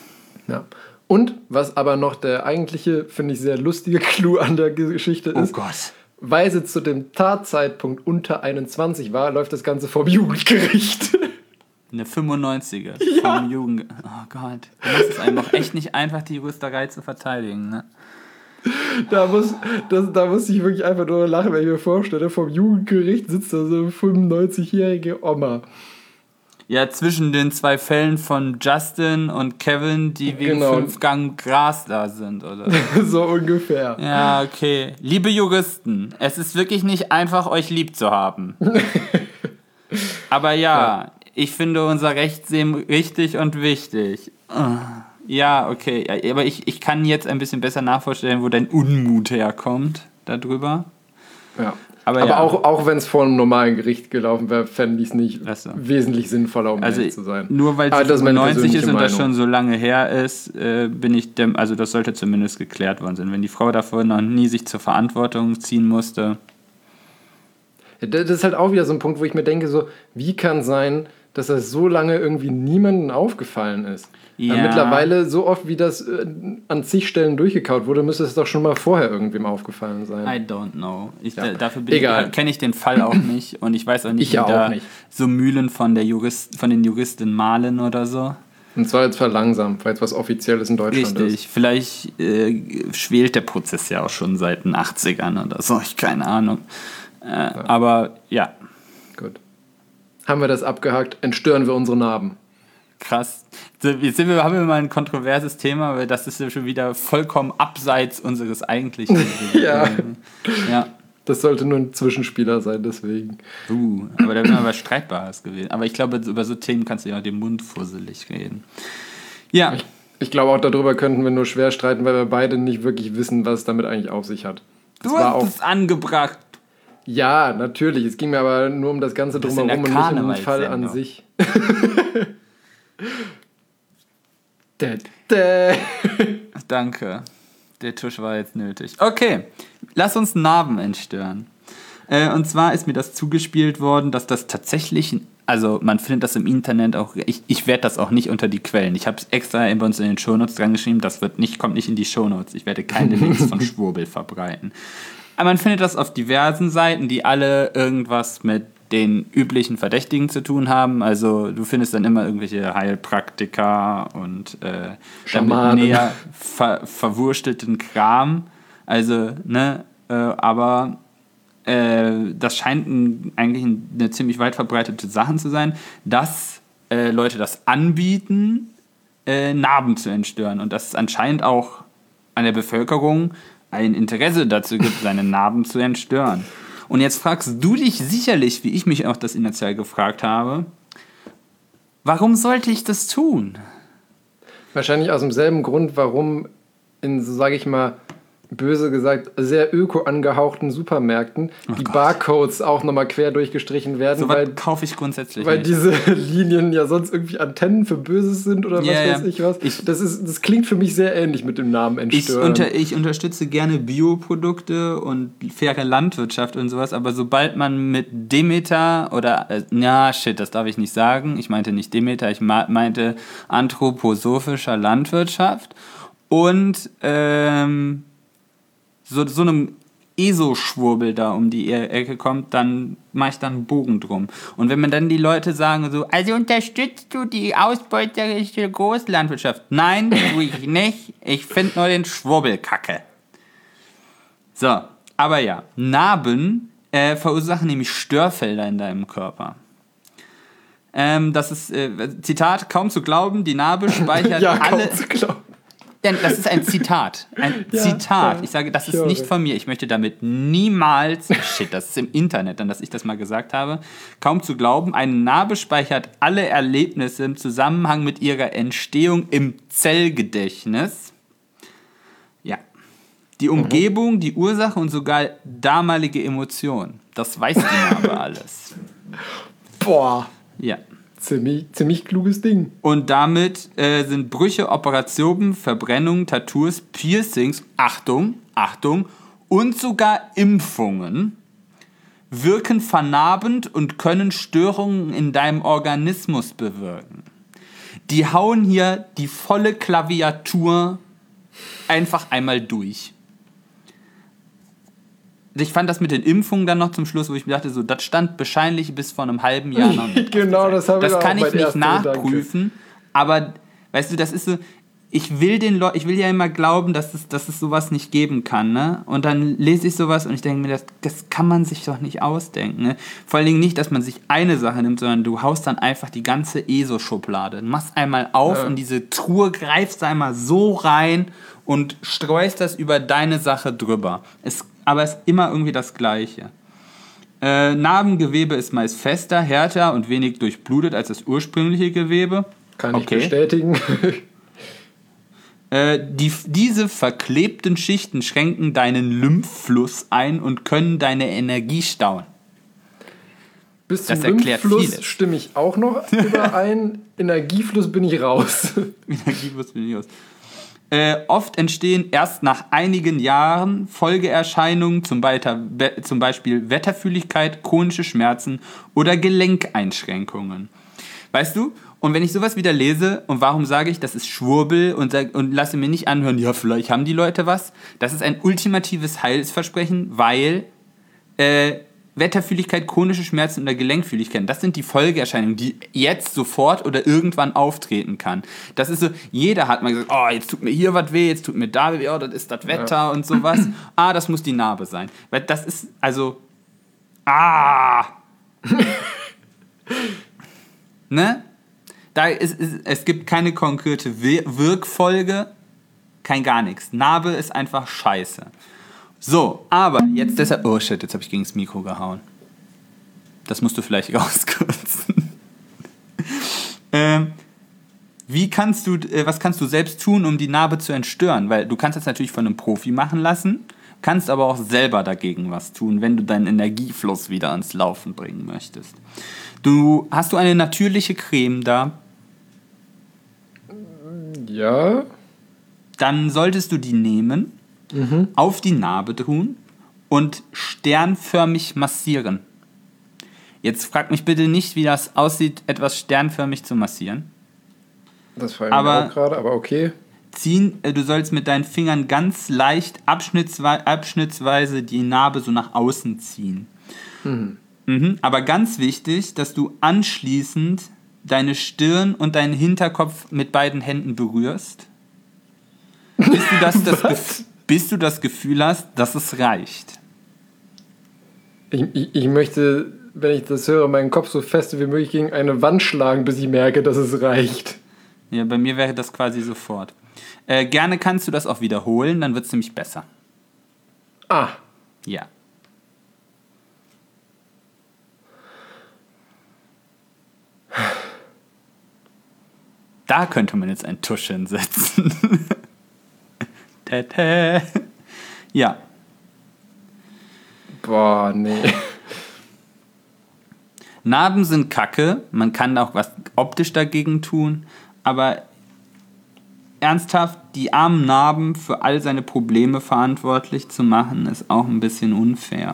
Und was aber noch der eigentliche, finde ich, sehr lustige Clou an der Geschichte ist, weil sie zu dem Tatzeitpunkt unter 21 war, läuft das Ganze vom Jugendgericht. Eine 95er vom Jugend... Oh Gott, das ist einfach echt nicht einfach, die Juristerei zu verteidigen, ne? Da muss ich wirklich einfach nur lachen, wenn ich mir vorstelle, vom Jugendgericht sitzt da so eine 95-jährige Oma. Ja, zwischen den zwei Fällen von Justin und Kevin, die wegen 5 Gang Gras da sind, oder? So ungefähr. Ja, okay. Liebe Juristen, es ist wirklich nicht einfach, euch lieb zu haben. Aber ja, ich finde unser Rechtssystem richtig und wichtig. Ja, okay. Aber ich kann jetzt ein bisschen besser nachvollziehen, wo dein Unmut herkommt darüber. Ja. Aber auch wenn es vor einem normalen Gericht gelaufen wäre, fände ich es nicht wesentlich sinnvoller, um ehrlich zu sein. Nur weil es 90 ist und das schon so lange her ist, bin ich also das sollte zumindest geklärt worden sein. Wenn die Frau davor noch nie sich zur Verantwortung ziehen musste. Ja, das ist halt auch wieder so ein Punkt, wo ich mir denke, so, wie kann sein, dass das so lange irgendwie niemandem aufgefallen ist? Ja. Mittlerweile, so oft wie das an zig Stellen durchgekaut wurde, müsste es doch schon mal vorher irgendwem aufgefallen sein. I don't know. Dafür kenne ich den Fall auch nicht und ich weiß auch nicht, wie da so Mühlen von den Juristen malen oder so. Und zwar jetzt langsam, weil es was Offizielles in Deutschland ist. Richtig, vielleicht schwelt der Prozess ja auch schon seit den 80ern oder so, ich keine Ahnung. Aber ja. Gut. Haben wir das abgehakt, entstören wir unsere Narben. Krass. Jetzt haben wir mal ein kontroverses Thema, weil das ist ja schon wieder vollkommen abseits unseres eigentlichen. Ja. Das sollte nur ein Zwischenspieler sein, deswegen. Aber da wäre mal was Streitbares gewesen. Aber ich glaube, über so Themen kannst du ja den Mund fusselig reden. Ja. Ich glaube, auch darüber könnten wir nur schwer streiten, weil wir beide nicht wirklich wissen, was es damit eigentlich auf sich hat. Du hast es angebracht. Ja, natürlich. Es ging mir aber nur um das Ganze drumherum und nicht um den Fall an sich. Danke. Der Tusch war jetzt nötig. Okay, lass uns Narben entstören. Und zwar ist mir das zugespielt worden, dass das tatsächlich, also man findet das im Internet auch, ich werde das auch nicht unter die Quellen. Ich habe es extra bei uns in den Shownotes dran geschrieben, das kommt nicht in die Shownotes. Ich werde keine Links von Schwurbel verbreiten. Aber man findet das auf diversen Seiten, die alle irgendwas mit den üblichen Verdächtigen zu tun haben. Also du findest dann immer irgendwelche Heilpraktiker und damit näher verwurstelten Kram. Also, ne, aber das scheint eigentlich eine ziemlich weit verbreitete Sache zu sein, dass Leute das anbieten, Narben zu entstören. Und dass es anscheinend auch an der Bevölkerung ein Interesse dazu gibt, seine Narben zu entstören. Und jetzt fragst du dich sicherlich, wie ich mich auch das initial gefragt habe, warum sollte ich das tun? Wahrscheinlich aus demselben Grund, warum in, so sage ich mal, böse gesagt, sehr öko angehauchten Supermärkten die Barcodes auch nochmal quer durchgestrichen werden. So was kaufe ich grundsätzlich weil nicht. Diese Linien ja sonst irgendwie Antennen für Böses sind oder was weiß ich was. Das klingt für mich sehr ähnlich mit dem Namen entstören. Ich unterstütze gerne Bioprodukte und faire Landwirtschaft und sowas, aber sobald man mit Demeter oder, das darf ich nicht sagen, ich meinte nicht Demeter, ich meinte anthroposophischer Landwirtschaft und so einem ESO-Schwurbel da um die Ecke kommt, dann mache ich dann einen Bogen drum. Und wenn man dann die Leute sagen so, also unterstützt du die ausbeuterische Großlandwirtschaft? Nein, tue ich nicht. Ich finde nur den Schwurbel kacke. So, aber ja, Narben verursachen nämlich Störfelder in deinem Körper. Das ist, Zitat, kaum zu glauben, die Narbe speichert alle... Kaum zu glauben. Denn das ist ein Zitat. Zitat. Ich sage, das ist nicht von mir. Ich möchte damit niemals... Shit, das ist im Internet, dann, dass ich das mal gesagt habe. Kaum zu glauben, eine Narbe speichert alle Erlebnisse im Zusammenhang mit ihrer Entstehung im Zellgedächtnis. Ja. Die Umgebung, die Ursache und sogar damalige Emotionen. Das weiß die Narbe alles. Boah. Ja. Ziemlich kluges Ding. Und damit sind Brüche, Operationen, Verbrennungen, Tattoos, Piercings, Achtung, und sogar Impfungen wirken vernarbend und können Störungen in deinem Organismus bewirken. Die hauen hier die volle Klaviatur einfach einmal durch. Ich fand das mit den Impfungen dann noch zum Schluss, wo ich mir dachte, so, das stand wahrscheinlich bis vor einem halben Jahr noch nicht. Genau, das habe ich auch. Das kann ich nicht nachprüfen, aber weißt du, das ist so, ich will ja immer glauben, dass es sowas nicht geben kann, ne? Und dann lese ich sowas und ich denke mir, das kann man sich doch nicht ausdenken, ne? Vor allen Dingen nicht, dass man sich eine Sache nimmt, sondern du haust dann einfach die ganze ESO-Schublade. Du machst einmal auf und diese Truhe greifst einmal so rein und streust das über deine Sache drüber. Aber es ist immer irgendwie das Gleiche. Narbengewebe ist meist fester, härter und wenig durchblutet als das ursprüngliche Gewebe. Kann ich bestätigen. Diese verklebten Schichten schränken deinen Lymphfluss ein und können deine Energie stauen. Bis zum Lymphfluss stimme ich auch noch überein. Energiefluss bin ich raus. Oft entstehen erst nach einigen Jahren Folgeerscheinungen, zum Beispiel Wetterfühligkeit, chronische Schmerzen oder Gelenkeinschränkungen. Weißt du? Und wenn ich sowas wieder lese, und warum sage ich, das ist Schwurbel und lasse mir nicht anhören, ja, vielleicht haben die Leute was. Das ist ein ultimatives Heilsversprechen, weil Wetterfühligkeit, chronische Schmerzen oder Gelenkfühligkeit, das sind die Folgeerscheinungen, die jetzt sofort oder irgendwann auftreten kann. Das ist so, jeder hat mal gesagt, oh, jetzt tut mir hier was weh, jetzt tut mir da weh, oh, das ist das Wetter und sowas. Das muss die Narbe sein. Weil das ist, also, ne? Es gibt keine konkrete Wirkfolge, kein gar nichts. Narbe ist einfach scheiße. So, aber jetzt deshalb... Oh shit, jetzt habe ich gegen das Mikro gehauen. Das musst du vielleicht rauskürzen. Was kannst du selbst tun, um die Narbe zu entstören? Weil du kannst das natürlich von einem Profi machen lassen, kannst aber auch selber dagegen was tun, wenn du deinen Energiefluss wieder ans Laufen bringen möchtest. Hast du eine natürliche Creme da? Ja. Dann solltest du die nehmen, auf die Narbe tun und sternförmig massieren. Jetzt frag mich bitte nicht, wie das aussieht, etwas sternförmig zu massieren. Das frage ich mir auch gerade, aber okay. Du sollst mit deinen Fingern ganz leicht abschnittsweise die Narbe so nach außen ziehen. Aber ganz wichtig, dass du anschließend deine Stirn und deinen Hinterkopf mit beiden Händen berührst, bis du das Gefühl hast, dass es reicht. Ich möchte, wenn ich das höre, meinen Kopf so fest wie möglich gegen eine Wand schlagen, bis ich merke, dass es reicht. Ja, bei mir wäre das quasi sofort. Gerne kannst du das auch wiederholen, dann wird es nämlich besser. Ah. Ja. Da könnte man jetzt ein Tusch hinsetzen. Tete. Ja. Boah, nee. Narben sind Kacke, man kann auch was optisch dagegen tun, aber ernsthaft, die armen Narben für all seine Probleme verantwortlich zu machen, ist auch ein bisschen unfair.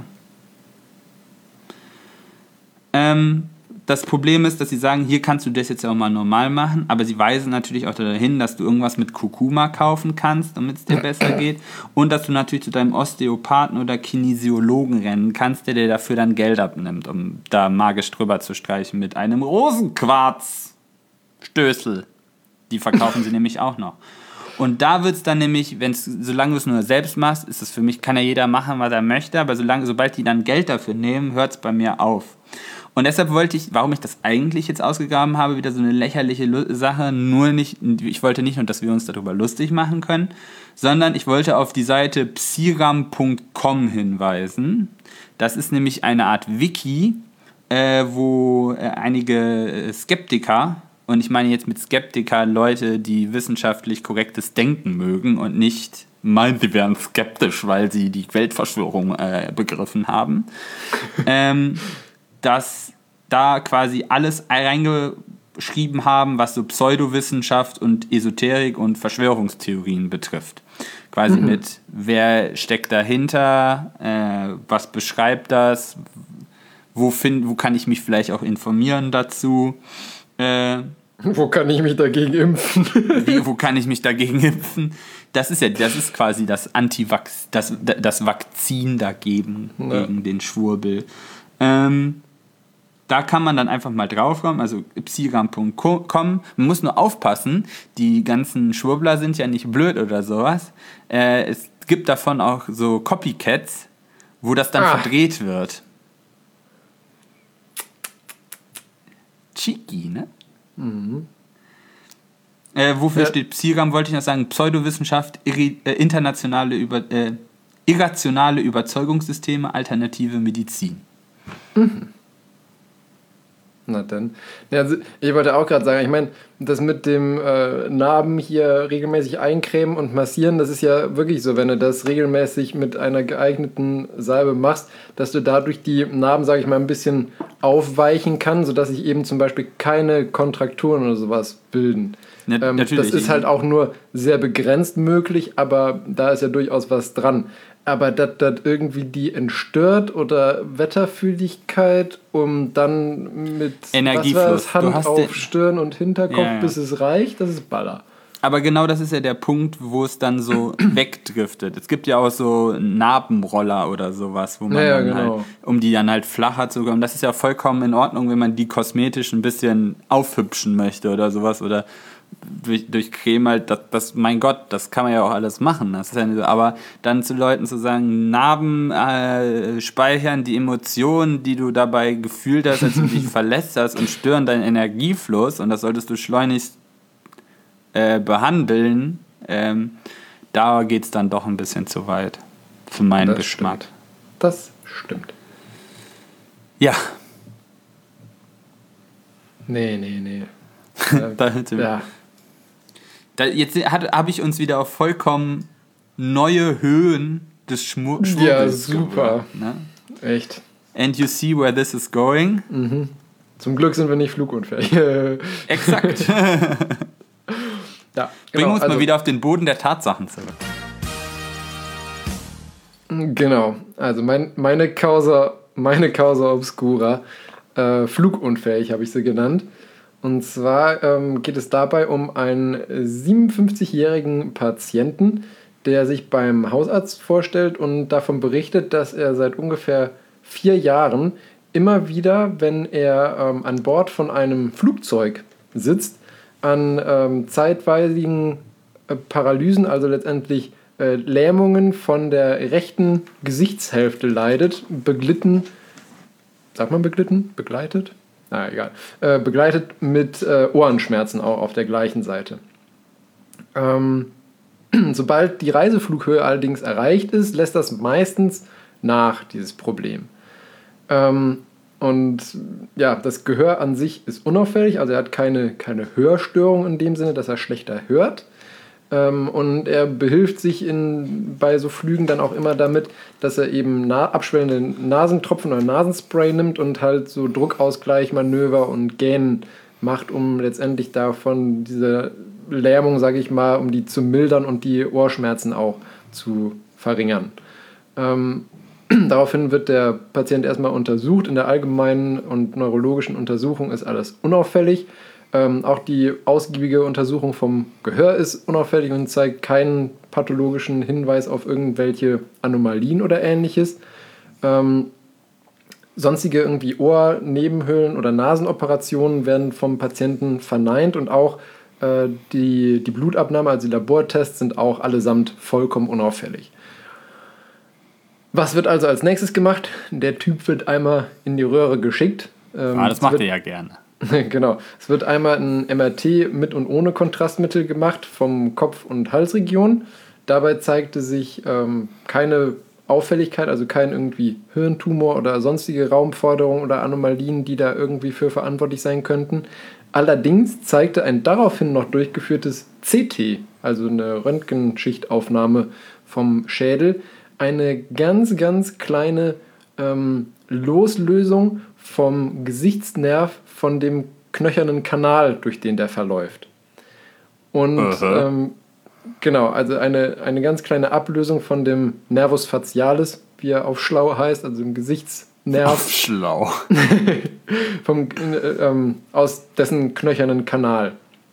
Das Problem ist, dass sie sagen, hier kannst du das jetzt ja auch mal normal machen, aber sie weisen natürlich auch dahin, dass du irgendwas mit Kurkuma kaufen kannst, damit es dir besser geht, und dass du natürlich zu deinem Osteopathen oder Kinesiologen rennen kannst, der dir dafür dann Geld abnimmt, um da magisch drüber zu streichen mit einem Rosenquarz-Stößel. Die verkaufen sie nämlich auch noch. Und da wird es dann nämlich, solange du es nur selbst machst, ist es für mich, kann ja jeder machen, was er möchte, aber sobald die dann Geld dafür nehmen, hört es bei mir auf. Und deshalb warum ich das eigentlich jetzt ausgegraben habe, wieder so eine lächerliche Sache, ich wollte nicht nur, dass wir uns darüber lustig machen können, sondern ich wollte auf die Seite psiram.com hinweisen. Das ist nämlich eine Art Wiki, wo einige Skeptiker, und ich meine jetzt mit Skeptiker Leute, die wissenschaftlich korrektes Denken mögen und nicht meinen, sie wären skeptisch, weil sie die Weltverschwörung begriffen haben, dass da quasi alles reingeschrieben haben, was so Pseudowissenschaft und Esoterik und Verschwörungstheorien betrifft. Quasi mit, wer steckt dahinter, was beschreibt das, wo kann ich mich vielleicht auch informieren dazu. Wo kann ich mich dagegen impfen? Wo kann ich mich dagegen impfen? Das ist quasi das das Vakzin dagegen, gegen den Schwurbel. Da kann man dann einfach mal draufkommen, also psiram.com. Man muss nur aufpassen, die ganzen Schwurbler sind ja nicht blöd oder sowas. Es gibt davon auch so Copycats, wo das dann verdreht wird. Cheeky, ne? Mhm. Wofür steht Psiram, wollte ich noch sagen? Pseudowissenschaft, irrationale Überzeugungssysteme, alternative Medizin. Mhm. Na dann. Ja, also ich wollte auch gerade sagen, ich meine, das mit dem Narben hier regelmäßig eincremen und massieren, das ist ja wirklich so, wenn du das regelmäßig mit einer geeigneten Salbe machst, dass du dadurch die Narben, sage ich mal, ein bisschen aufweichen kann, sodass sich eben zum Beispiel keine Kontrakturen oder sowas bilden. Natürlich. Das ist halt auch nur sehr begrenzt möglich, aber da ist ja durchaus was dran. Aber dass das irgendwie die entstört oder Wetterfühligkeit, um dann mit Energiefluss. Hand auf Stirn und Hinterkopf, bis es reicht, das ist Baller. Aber genau das ist ja der Punkt, wo es dann so wegdriftet. Es gibt ja auch so Narbenroller oder sowas, wo man halt, um die dann halt flacher zu bekommen. Das ist ja vollkommen in Ordnung, wenn man die kosmetisch ein bisschen aufhübschen möchte oder sowas oder durch Creme halt, mein Gott, das kann man ja auch alles machen. Das ist ja nicht so. Aber dann zu Leuten zu sagen, Narben speichern die Emotionen, die du dabei gefühlt hast, als du dich verletzt hast und stören deinen Energiefluss und das solltest du schleunigst behandeln, da geht es dann doch ein bisschen zu weit. Für meinen Geschmack. Stimmt. Das stimmt. Ja. Nee. Jetzt habe ich uns wieder auf vollkommen neue Höhen des Schwurbels Ja, super. Ne? Echt. And you see where this is going. Mhm. Zum Glück sind wir nicht flugunfähig. Exakt. Ja, Bring uns mal wieder auf den Boden der Tatsachen zurück. Genau. Also meine Causa obscura, flugunfähig habe ich sie genannt. Und zwar geht es dabei um einen 57-jährigen Patienten, der sich beim Hausarzt vorstellt und davon berichtet, dass er seit ungefähr 4 Jahren immer wieder, wenn er an Bord von einem Flugzeug sitzt, an zeitweiligen Paralysen, also letztendlich Lähmungen von der rechten Gesichtshälfte leidet, beglitten sagt man begleitet? Egal. Begleitet mit Ohrenschmerzen auch auf der gleichen Seite. Sobald die Reiseflughöhe allerdings erreicht ist, lässt das meistens nach, dieses Problem. Und ja, das Gehör an sich ist unauffällig, also er hat keine Hörstörung in dem Sinne, dass er schlechter hört. Und er behilft sich bei so Flügen dann auch immer damit, dass er eben abschwellende Nasentropfen oder Nasenspray nimmt und halt so Druckausgleichmanöver und Gähnen macht, um letztendlich davon diese Lähmung, sage ich mal, um die zu mildern und die Ohrschmerzen auch zu verringern. Daraufhin wird der Patient erstmal untersucht. In der allgemeinen und neurologischen Untersuchung ist alles unauffällig. Auch die ausgiebige Untersuchung vom Gehör ist unauffällig und zeigt keinen pathologischen Hinweis auf irgendwelche Anomalien oder Ähnliches. Sonstige irgendwie Ohrnebenhöhlen- oder Nasenoperationen werden vom Patienten verneint und auch die Blutabnahme, also die Labortests, sind auch allesamt vollkommen unauffällig. Was wird also als nächstes gemacht? Der Typ wird einmal in die Röhre geschickt. Das macht er ja gerne. Genau. Es wird einmal ein MRT mit und ohne Kontrastmittel gemacht vom Kopf- und Halsregion. Dabei zeigte sich keine Auffälligkeit, also kein irgendwie Hirntumor oder sonstige Raumforderungen oder Anomalien, die da irgendwie für verantwortlich sein könnten. Allerdings zeigte ein daraufhin noch durchgeführtes CT, also eine Röntgenschichtaufnahme vom Schädel, eine ganz, ganz kleine Loslösung vom Gesichtsnerv von dem knöchernen Kanal, durch den der verläuft. Und genau, also eine ganz kleine Ablösung von dem Nervus facialis, wie er auf schlau heißt, also dem Gesichtsnerv. Auf schlau. Aus dessen knöchernen Kanal.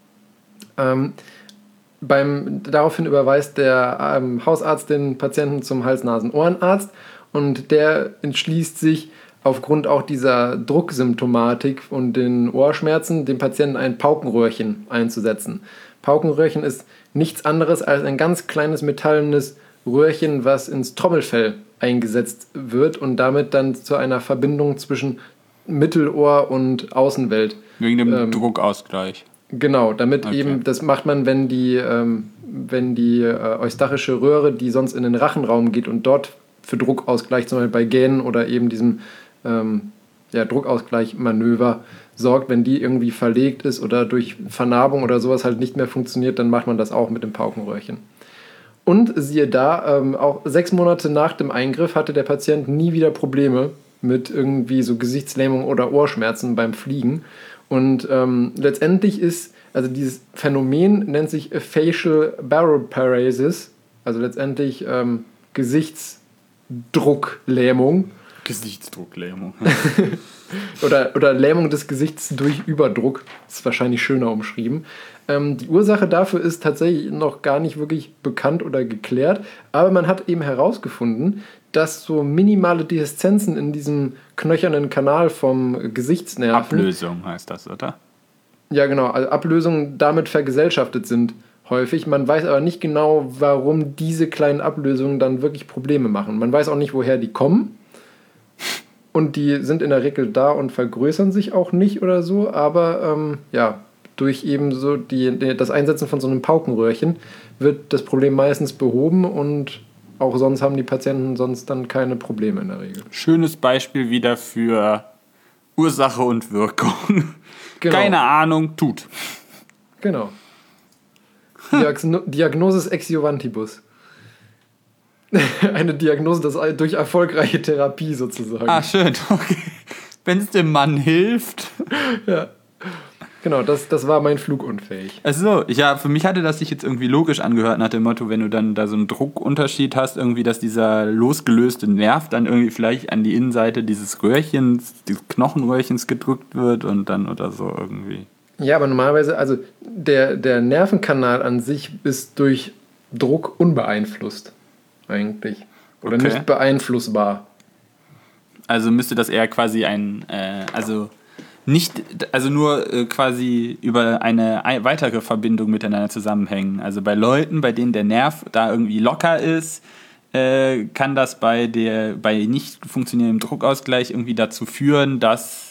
Daraufhin überweist der Hausarzt den Patienten zum Hals-Nasen-Ohrenarzt und der entschließt sich, aufgrund auch dieser Drucksymptomatik und den Ohrschmerzen, dem Patienten ein Paukenröhrchen einzusetzen. Paukenröhrchen ist nichts anderes als ein ganz kleines metallenes Röhrchen, was ins Trommelfell eingesetzt wird und damit dann zu einer Verbindung zwischen Mittelohr und Außenwelt. Wegen dem Druckausgleich. Genau, damit eben, das macht man, wenn die eustachische Röhre, die sonst in den Rachenraum geht und dort für Druckausgleich, zum Beispiel bei Gähnen oder eben diesem Druckausgleichmanöver sorgt, wenn die irgendwie verlegt ist oder durch Vernarbung oder sowas halt nicht mehr funktioniert, dann macht man das auch mit dem Paukenröhrchen. Und siehe da, auch 6 Monate nach dem Eingriff hatte der Patient nie wieder Probleme mit irgendwie so Gesichtslähmung oder Ohrschmerzen beim Fliegen. Und letztendlich also dieses Phänomen nennt sich Facial Baroparesis, also letztendlich Gesichtsdrucklähmung. Gesichtsdrucklähmung. oder Lähmung des Gesichts durch Überdruck, das ist wahrscheinlich schöner umschrieben. Die Ursache dafür ist tatsächlich noch gar nicht wirklich bekannt oder geklärt, aber man hat eben herausgefunden, dass so minimale Dehiszenzen in diesem knöchernen Kanal vom Gesichtsnerven... Ablösung heißt das, oder? Ja, genau. Also Ablösungen damit vergesellschaftet sind häufig. Man weiß aber nicht genau, warum diese kleinen Ablösungen dann wirklich Probleme machen. Man weiß auch nicht, woher die kommen. Und die sind in der Regel da und vergrößern sich auch nicht oder so. Aber durch eben so das Einsetzen von so einem Paukenröhrchen wird das Problem meistens behoben und auch sonst haben die Patienten sonst dann keine Probleme in der Regel. Schönes Beispiel wieder für Ursache und Wirkung. Genau. Keine Ahnung, tut. Genau. Diagnosis ex juvantibus. Eine Diagnose durch erfolgreiche Therapie sozusagen. Ah, schön. Okay. Wenn es dem Mann hilft. Ja. Genau, das war mein Flugunfähig. Also, ja, für mich hatte das sich jetzt irgendwie logisch angehört nach dem Motto, wenn du dann da so einen Druckunterschied hast, irgendwie, dass dieser losgelöste Nerv dann irgendwie vielleicht an die Innenseite dieses Röhrchens, dieses Knochenröhrchens gedrückt wird und dann oder so irgendwie. Ja, aber normalerweise, also der Nervenkanal an sich ist durch Druck unbeeinflusst, eigentlich. Oder okay. Nicht beeinflussbar. Also müsste das eher quasi nur quasi über eine weitere Verbindung miteinander zusammenhängen. Also bei Leuten, bei denen der Nerv da irgendwie locker ist, kann das bei nicht funktionierendem Druckausgleich irgendwie dazu führen, dass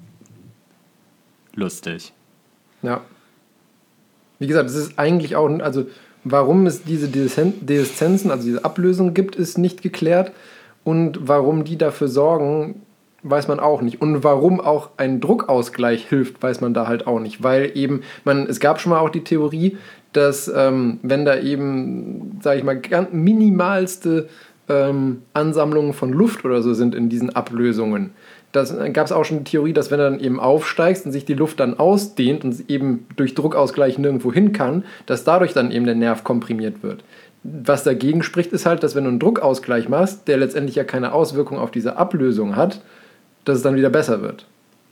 lustig. Ja. Wie gesagt, es ist eigentlich auch, also warum es diese Deeszenzen, also diese Ablösung gibt, ist nicht geklärt. Und warum die dafür sorgen, weiß man auch nicht. Und warum auch ein Druckausgleich hilft, weiß man da halt auch nicht. Weil eben, es gab schon mal auch die Theorie, dass wenn da eben, sage ich mal, ganz minimalste Ansammlungen von Luft oder so sind in diesen Ablösungen, gab es auch schon die Theorie, dass wenn du dann eben aufsteigst und sich die Luft dann ausdehnt und eben durch Druckausgleich nirgendwo hin kann, dass dadurch dann eben der Nerv komprimiert wird. Was dagegen spricht, ist halt, dass wenn du einen Druckausgleich machst, der letztendlich ja keine Auswirkung auf diese Ablösung hat, dass es dann wieder besser wird.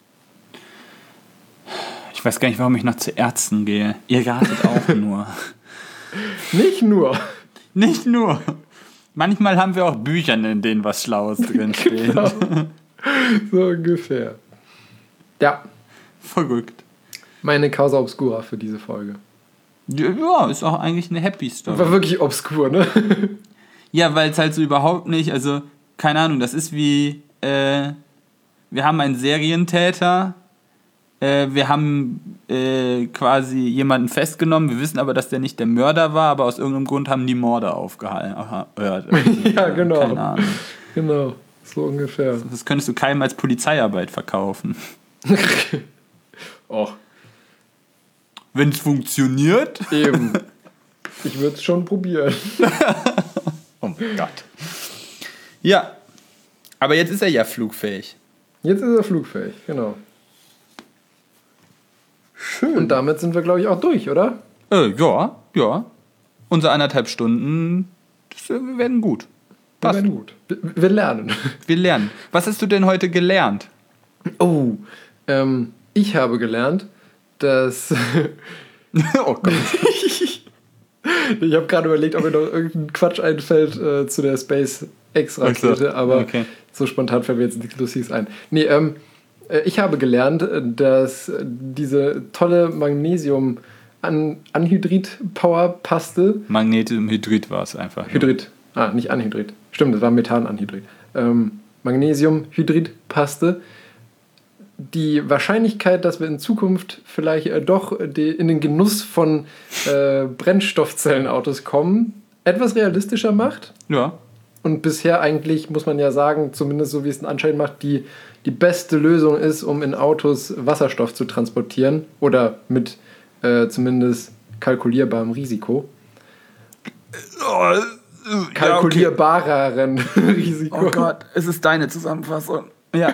Ich weiß gar nicht, warum ich noch zu Ärzten gehe. Ihr ratet auch nur. Nicht nur. Nicht nur. Manchmal haben wir auch Bücher, in denen was Schlaues drinsteht. Genau. So ungefähr. Ja. Verrückt. Meine Causa Obscura für diese Folge. Ja, ist auch eigentlich eine Happy Story. War wirklich obskur, ne? Ja, weil es halt so überhaupt nicht, also, keine Ahnung, das ist wie, wir haben einen Serientäter, wir haben quasi jemanden festgenommen, wir wissen aber, dass der nicht der Mörder war, aber aus irgendeinem Grund haben die Morde aufgehört. Ja, genau. Keine Ahnung. Genau, so ungefähr. Das könntest du keinem als Polizeiarbeit verkaufen. Och. Wenn es funktioniert. Eben. Ich würde es schon probieren. Oh mein Gott. Ja, aber jetzt ist er ja flugfähig. Jetzt ist er flugfähig, genau. Schön. Und damit sind wir, glaube ich, auch durch, oder? Ja. Unsere 1,5 Stunden, wir werden gut. Wir werden gut. Wir lernen. Wir lernen. Was hast du denn heute gelernt? Oh, ich habe gelernt, dass... Oh Gott. Ich habe gerade überlegt, ob mir noch irgendein Quatsch einfällt zu der SpaceX-Rakete, aber okay. So spontan fällt mir jetzt nichts Lustiges ein. Nee, ich habe gelernt, dass diese tolle Magnesium-Anhydrid-Power-Paste... Magnesiumhydrid war es einfach. Hydrid. Nicht Anhydrid. Stimmt, das war Methananhydrid. Magnesiumhydrid-Paste. Die Wahrscheinlichkeit, dass wir in Zukunft vielleicht doch in den Genuss von Brennstoffzellenautos kommen, etwas realistischer macht. Ja. Und bisher eigentlich, muss man ja sagen, zumindest so wie es den Anschein macht, die beste Lösung ist, um in Autos Wasserstoff zu transportieren oder mit zumindest kalkulierbarem Risiko. Kalkulierbareren Risiko. Oh Gott, es ist deine Zusammenfassung. Ja.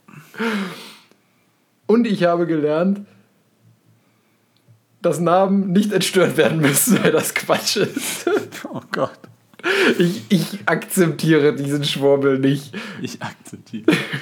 Und ich habe gelernt, dass Narben nicht entstört werden müssen, weil das Quatsch ist. Oh Gott. Ich akzeptiere diesen Schwurbel nicht. Ich akzeptiere.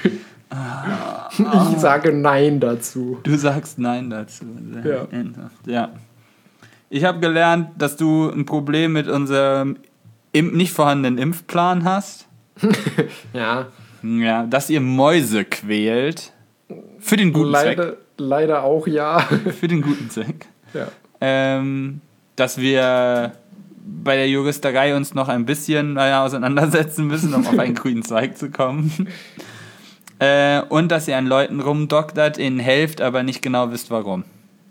Ich sage Nein dazu. Du sagst Nein dazu. Ja. Ja. Ich habe gelernt, dass du ein Problem mit unserem nicht vorhandenen Impfplan hast. Ja. Ja, dass ihr Mäuse quält. Für den guten Zweck. Leider auch, ja. Für den guten Zweck. Ja. Dass wir bei der Juristerei uns noch ein bisschen auseinandersetzen müssen, um auf einen grünen Zweig zu kommen. Und dass ihr an Leuten rumdoktert, ihnen helft, aber nicht genau wisst, warum.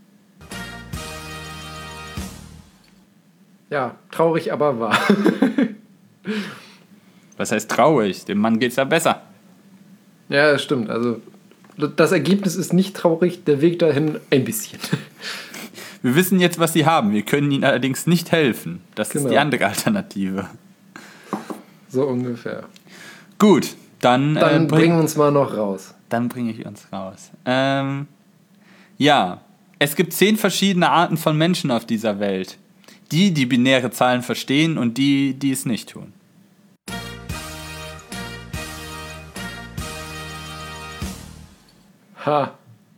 Ja, traurig, aber wahr. Was heißt traurig? Dem Mann geht's ja besser. Ja, das stimmt. Also das Ergebnis ist nicht traurig, der Weg dahin ein bisschen. Wir wissen jetzt, was sie haben. Wir können ihnen allerdings nicht helfen. Das ist die andere Alternative. So ungefähr. Gut, dann bringen wir uns mal noch raus. Dann bringe ich uns raus. Ja, es gibt 10 verschiedene Arten von Menschen auf dieser Welt. Die binäre Zahlen verstehen und die es nicht tun. Ha.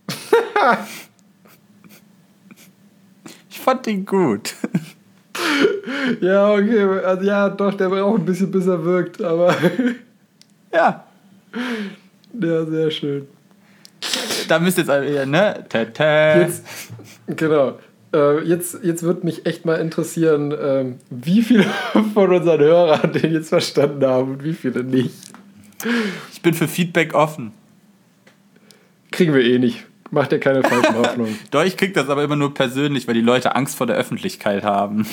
Ich fand den gut. Ja, okay. Also ja, doch, der braucht ein bisschen, bis er wirkt, aber... Ja. Ja, sehr schön. Da müsst ihr jetzt alle wieder, ne? Jetzt, genau. Jetzt wird mich echt mal interessieren, wie viele von unseren Hörern den jetzt verstanden haben und wie viele nicht. Ich bin für Feedback offen. Kriegen wir eh nicht. Macht dir keine falschen Hoffnungen. Doch, ich krieg das aber immer nur persönlich, weil die Leute Angst vor der Öffentlichkeit haben.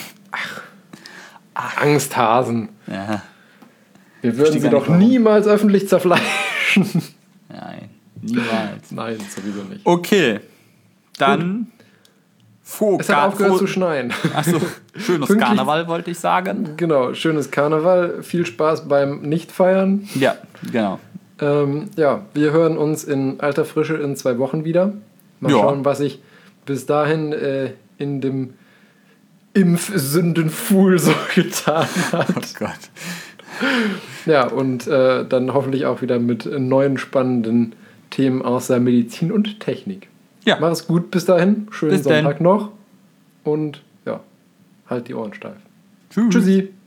Angsthasen. Ja. Wir würden sie doch niemals öffentlich zerfleischen. Nein, niemals. Nein, sowieso nicht. Okay, dann... Es hat aufgehört zu schneien. Achso, schönes Pünktlich- Karneval wollte ich sagen. Genau, schönes Karneval. Viel Spaß beim Nichtfeiern. Ja, genau. Ja, wir hören uns in alter Frische in 2 Wochen wieder. Mal Ja. schauen, was sich bis dahin in dem Impfsündenfuhl so getan hat. Oh Gott. Ja, und dann hoffentlich auch wieder mit neuen spannenden Themen aus der Medizin und Technik. Ja. Mach es gut bis dahin. Schönen Bis denn. Sonntag noch. Und ja, halt die Ohren steif. Tschüss. Tschüssi.